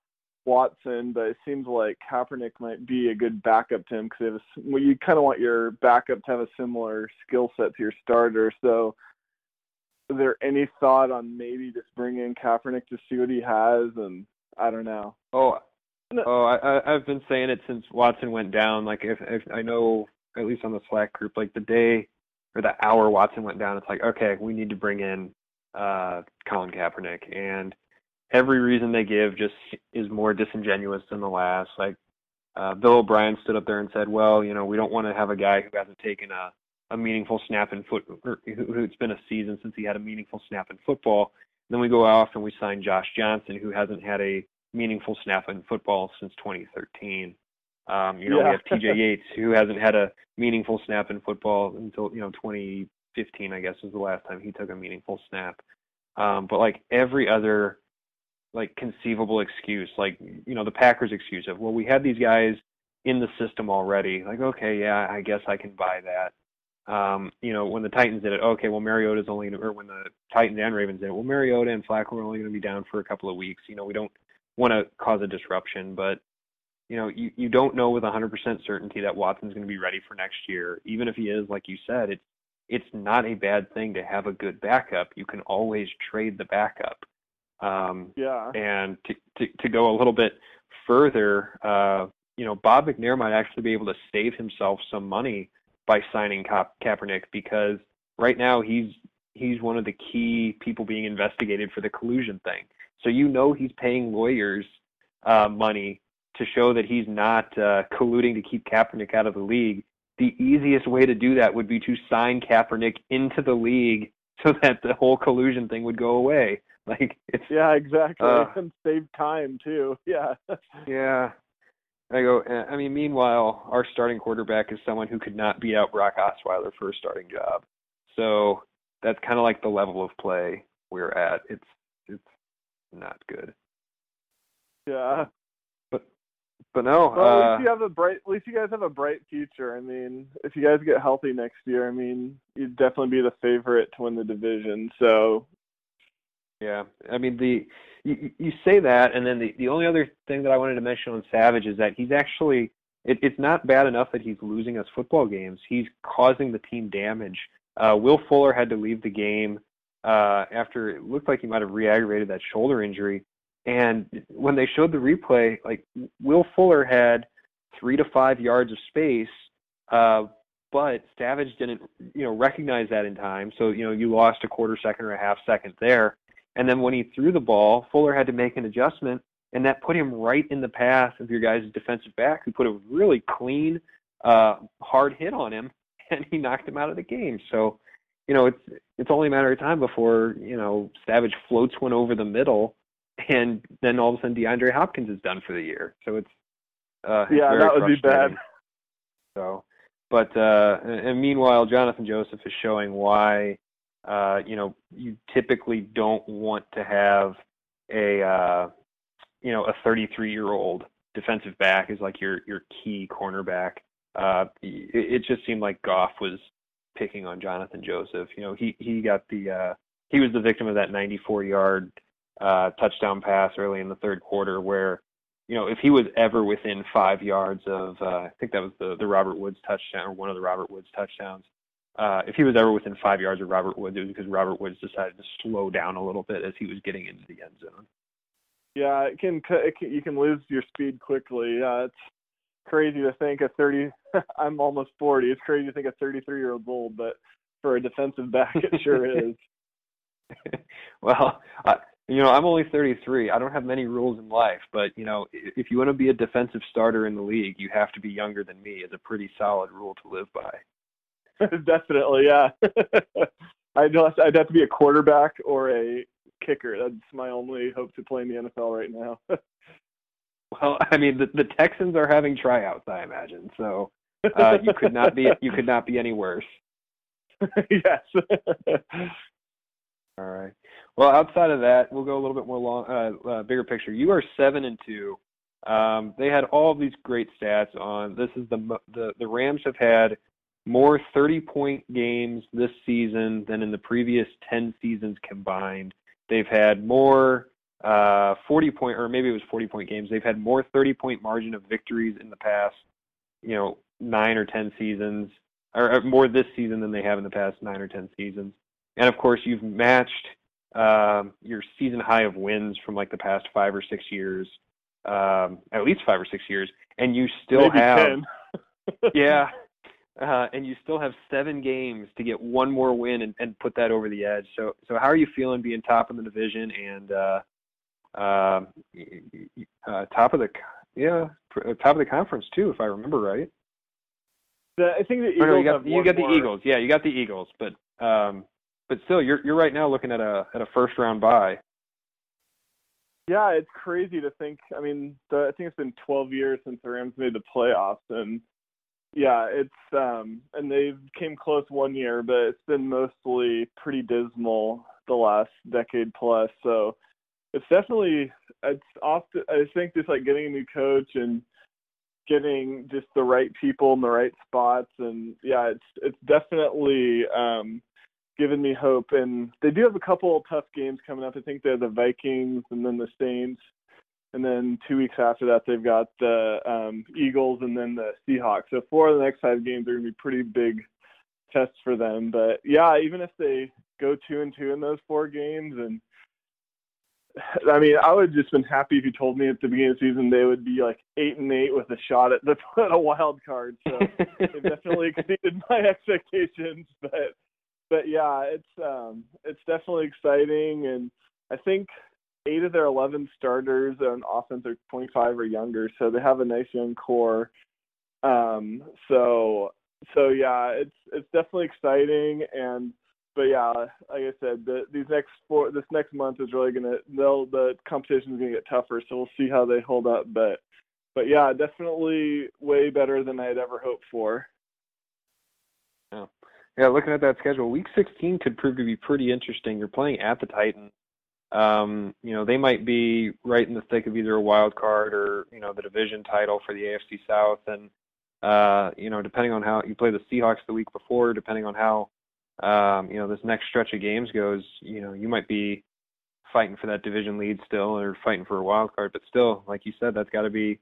Watson, but it seems like Kaepernick might be a good backup to him because you kind of want your backup to have a similar skill set to your starter. So, is there any thought on maybe just bringing in Kaepernick to see what he has? And I don't know. I've been saying it since Watson went down. Like if I know, at least on the Slack group, like the day or the hour Watson went down, it's like, okay, we need to bring in Colin Kaepernick, and every reason they give just is more disingenuous than the last. Like Bill O'Brien stood up there and said, well, we don't want to have a guy who hasn't taken a meaningful snap in it's been a season since he had a meaningful snap in football. And then we go off and we sign Josh Johnson, who hasn't had a meaningful snap in football since 2013. We have TJ Yates, who hasn't had a meaningful snap in football until 2015, I guess, was the last time he took a meaningful snap. But like every other like conceivable excuse, like the Packers excuse of, well, we had these guys in the system already. Like, okay, yeah, I guess I can buy that. When the Titans did it, okay, well, Mariota's only, or when the Titans and Ravens did it, well, Mariota and Flacco are only going to be down for a couple of weeks. We don't want to cause a disruption, but you don't know with 100% certainty that Watson's going to be ready for next year. Even if he is, like you said, it's not a bad thing to have a good backup. You can always trade the backup. And to go a little bit further, Bob McNair might actually be able to save himself some money by signing Kaepernick, because right now he's one of the key people being investigated for the collusion thing. So he's paying lawyers money to show that he's not colluding to keep Kaepernick out of the league. The easiest way to do that would be to sign Kaepernick into the league so that the whole collusion thing would go away. Like exactly. And save time too. Yeah. Meanwhile, our starting quarterback is someone who could not beat out Brock Osweiler for a starting job. So that's kind of like the level of play we're at. It's not good. Yeah. But no. Well, at least you guys have a bright future. I mean, if you guys get healthy next year, you'd definitely be the favorite to win the division. So. Yeah, you say that, and then the only other thing that I wanted to mention on Savage is that he's actually, it's not bad enough that he's losing us football games. He's causing the team damage. Will Fuller had to leave the game after it looked like he might have re-aggravated that shoulder injury. And when they showed the replay, like Will Fuller had 3 to 5 yards of space, but Savage didn't, recognize that in time. So, you lost a quarter second or a half second there. And then when he threw the ball, Fuller had to make an adjustment, and that put him right in the path of your guys' defensive back, who put a really clean, hard hit on him, and he knocked him out of the game. So, it's only a matter of time before, Savage floats one over the middle, and then all of a sudden DeAndre Hopkins is done for the year. So it's that would be bad. So, but and meanwhile, Jonathan Joseph is showing why. You typically don't want to have a 33-year-old defensive back is like your key cornerback. It just seemed like Goff was picking on Jonathan Joseph. He got he was the victim of that 94-yard touchdown pass early in the third quarter where, if he was ever within 5 yards of, I think that was the Robert Woods touchdown, or one of the Robert Woods touchdowns. If he was ever within 5 yards of Robert Woods, it was because Robert Woods decided to slow down a little bit as he was getting into the end zone. Yeah, you can lose your speed quickly. It's crazy to think I'm almost 40. It's crazy to think a 33-year-old old, but for a defensive back, it sure is. Well, I'm only 33. I don't have many rules in life, but, if you want to be a defensive starter in the league, you have to be younger than me. It's a pretty solid rule to live by. Definitely, yeah. I'd have to be a quarterback or a kicker. That's my only hope to play in the NFL right now. Well, the Texans are having tryouts, I imagine. So you could not be any worse. Yes. All right. Well, outside of that, we'll go a little bit more bigger picture. You are 7-2. They had all these great stats on. This is the Rams have had more 30-point games this season than in the previous 10 seasons combined. They've had more 40-point, or maybe it was 40-point games. They've had more 30-point margin of victories in the past, 9 or 10 seasons, or more this season than they have in the past 9 or 10 seasons. And of course, you've matched your season high of wins from like the past 5 or 6 years, at least 5 or 6 years, and you still Maybe have 10. yeah. And you still have 7 games to get one more win and put that over the edge. So how are you feeling being top of the division and top of the conference too, if I remember right? I think the Eagles you got the Eagles. Yeah, you got the Eagles, but still, you're right now looking at a first round bye. Yeah, it's crazy to think. I mean, I think it's been 12 years since the Rams made the playoffs, and yeah, it's and they came close one year, but it's been mostly pretty dismal the last decade plus. So it's often, I think, just like getting a new coach and getting just the right people in the right spots, and yeah, it's definitely given me hope. And they do have a couple of tough games coming up. I think they have the Vikings and then the Saints. And then 2 weeks after that, they've got the Eagles and then the Seahawks. So 4 of the next 5 games are going to be pretty big tests for them. But, yeah, even if they go 2-2 in those 4 games, and I mean, I would have just been happy if you told me at the beginning of the season they would be like 8-8 with a shot at a wild card. So they've definitely exceeded my expectations. But yeah, it's definitely exciting, and I think 8 of their 11 starters on offense are 25 or younger, so they have a nice young core. So yeah, it's definitely exciting, but yeah, like I said, this next month is really the competition is gonna get tougher, so we'll see how they hold up. But yeah, definitely way better than I had ever hoped for. Yeah, looking at that schedule, Week 16 could prove to be pretty interesting. You're playing at the Titans. They might be right in the thick of either a wild card or, the division title for the AFC South. And, depending on how you play the Seahawks the week before, depending on how, this next stretch of games goes, you might be fighting for that division lead still or fighting for a wild card. But still, like you said, that's got to be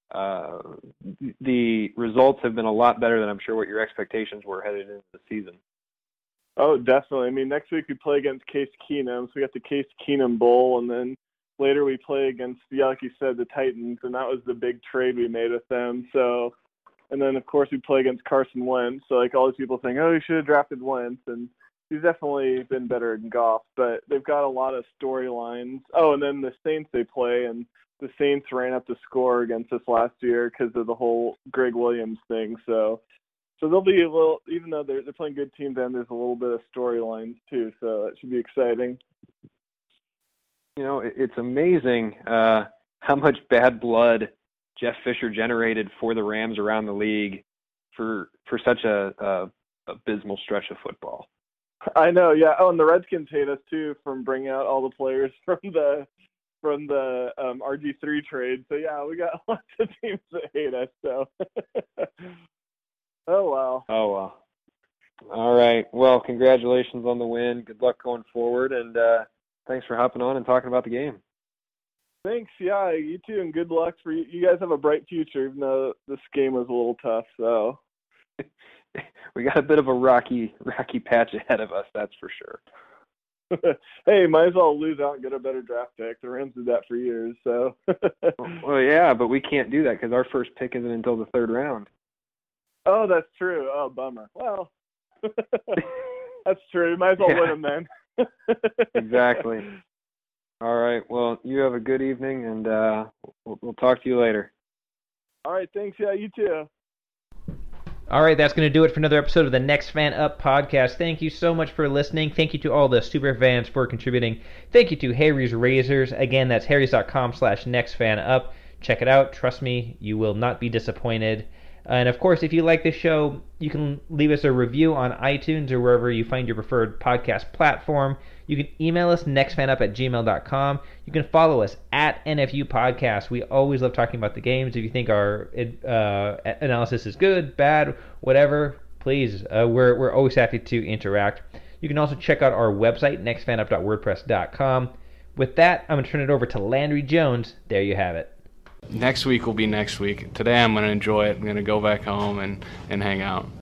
the results have been a lot better than I'm sure what your expectations were headed into the season. Oh, definitely. I mean, next week we play against Case Keenum, so we got the Case Keenum Bowl, and then later we play against, like you said, the Titans, and that was the big trade we made with them. So, and then of course we play against Carson Wentz. So like all these people think, oh, you should have drafted Wentz, and he's definitely been better in Goff. But they've got a lot of storylines. Oh, and then the Saints they play, and the Saints ran up the score against us last year because of the whole Greg Williams thing. So they'll be a little, even though they're playing good teams, and there's a little bit of storylines too. So it should be exciting. It's amazing how much bad blood Jeff Fisher generated for the Rams around the league for such a abysmal stretch of football. I know, yeah. Oh, and the Redskins hate us too from bringing out all the players from the RG3 trade. So yeah, we got lots of teams that hate us. So. Oh, wow. Oh, well. All right. Well, congratulations on the win. Good luck going forward, and thanks for hopping on and talking about the game. Thanks. Yeah, you too, and good luck for you. You guys have a bright future, even though this game was a little tough. So we got a bit of a rocky patch ahead of us, that's for sure. Hey, might as well lose out and get a better draft pick. The Rams did that for years. So. Well, yeah, but we can't do that because our first pick isn't until the 3rd round. Oh, that's true. Oh, bummer. Well, that's true. Might as well win them then. Exactly. All right. Well, you have a good evening, and we'll talk to you later. All right. Thanks. Yeah, you too. All right, that's going to do it for another episode of the Next Fan Up podcast. Thank you so much for listening. Thank you to all the super fans for contributing. Thank you to Harry's Razors. Again, that's harrys.com/nextfanup. Check it out. Trust me, you will not be disappointed. And of course, if you like this show, you can leave us a review on iTunes or wherever you find your preferred podcast platform. You can email us nextfanup@gmail.com. You can follow us at NFU Podcast. We always love talking about the games. If you think our analysis is good, bad, whatever, please, we're always happy to interact. You can also check out our website, nextfanup.wordpress.com. With that, I'm going to turn it over to Landry Jones. There you have it. Next week will be next week. Today I'm going to enjoy it. I'm going to go back home and hang out.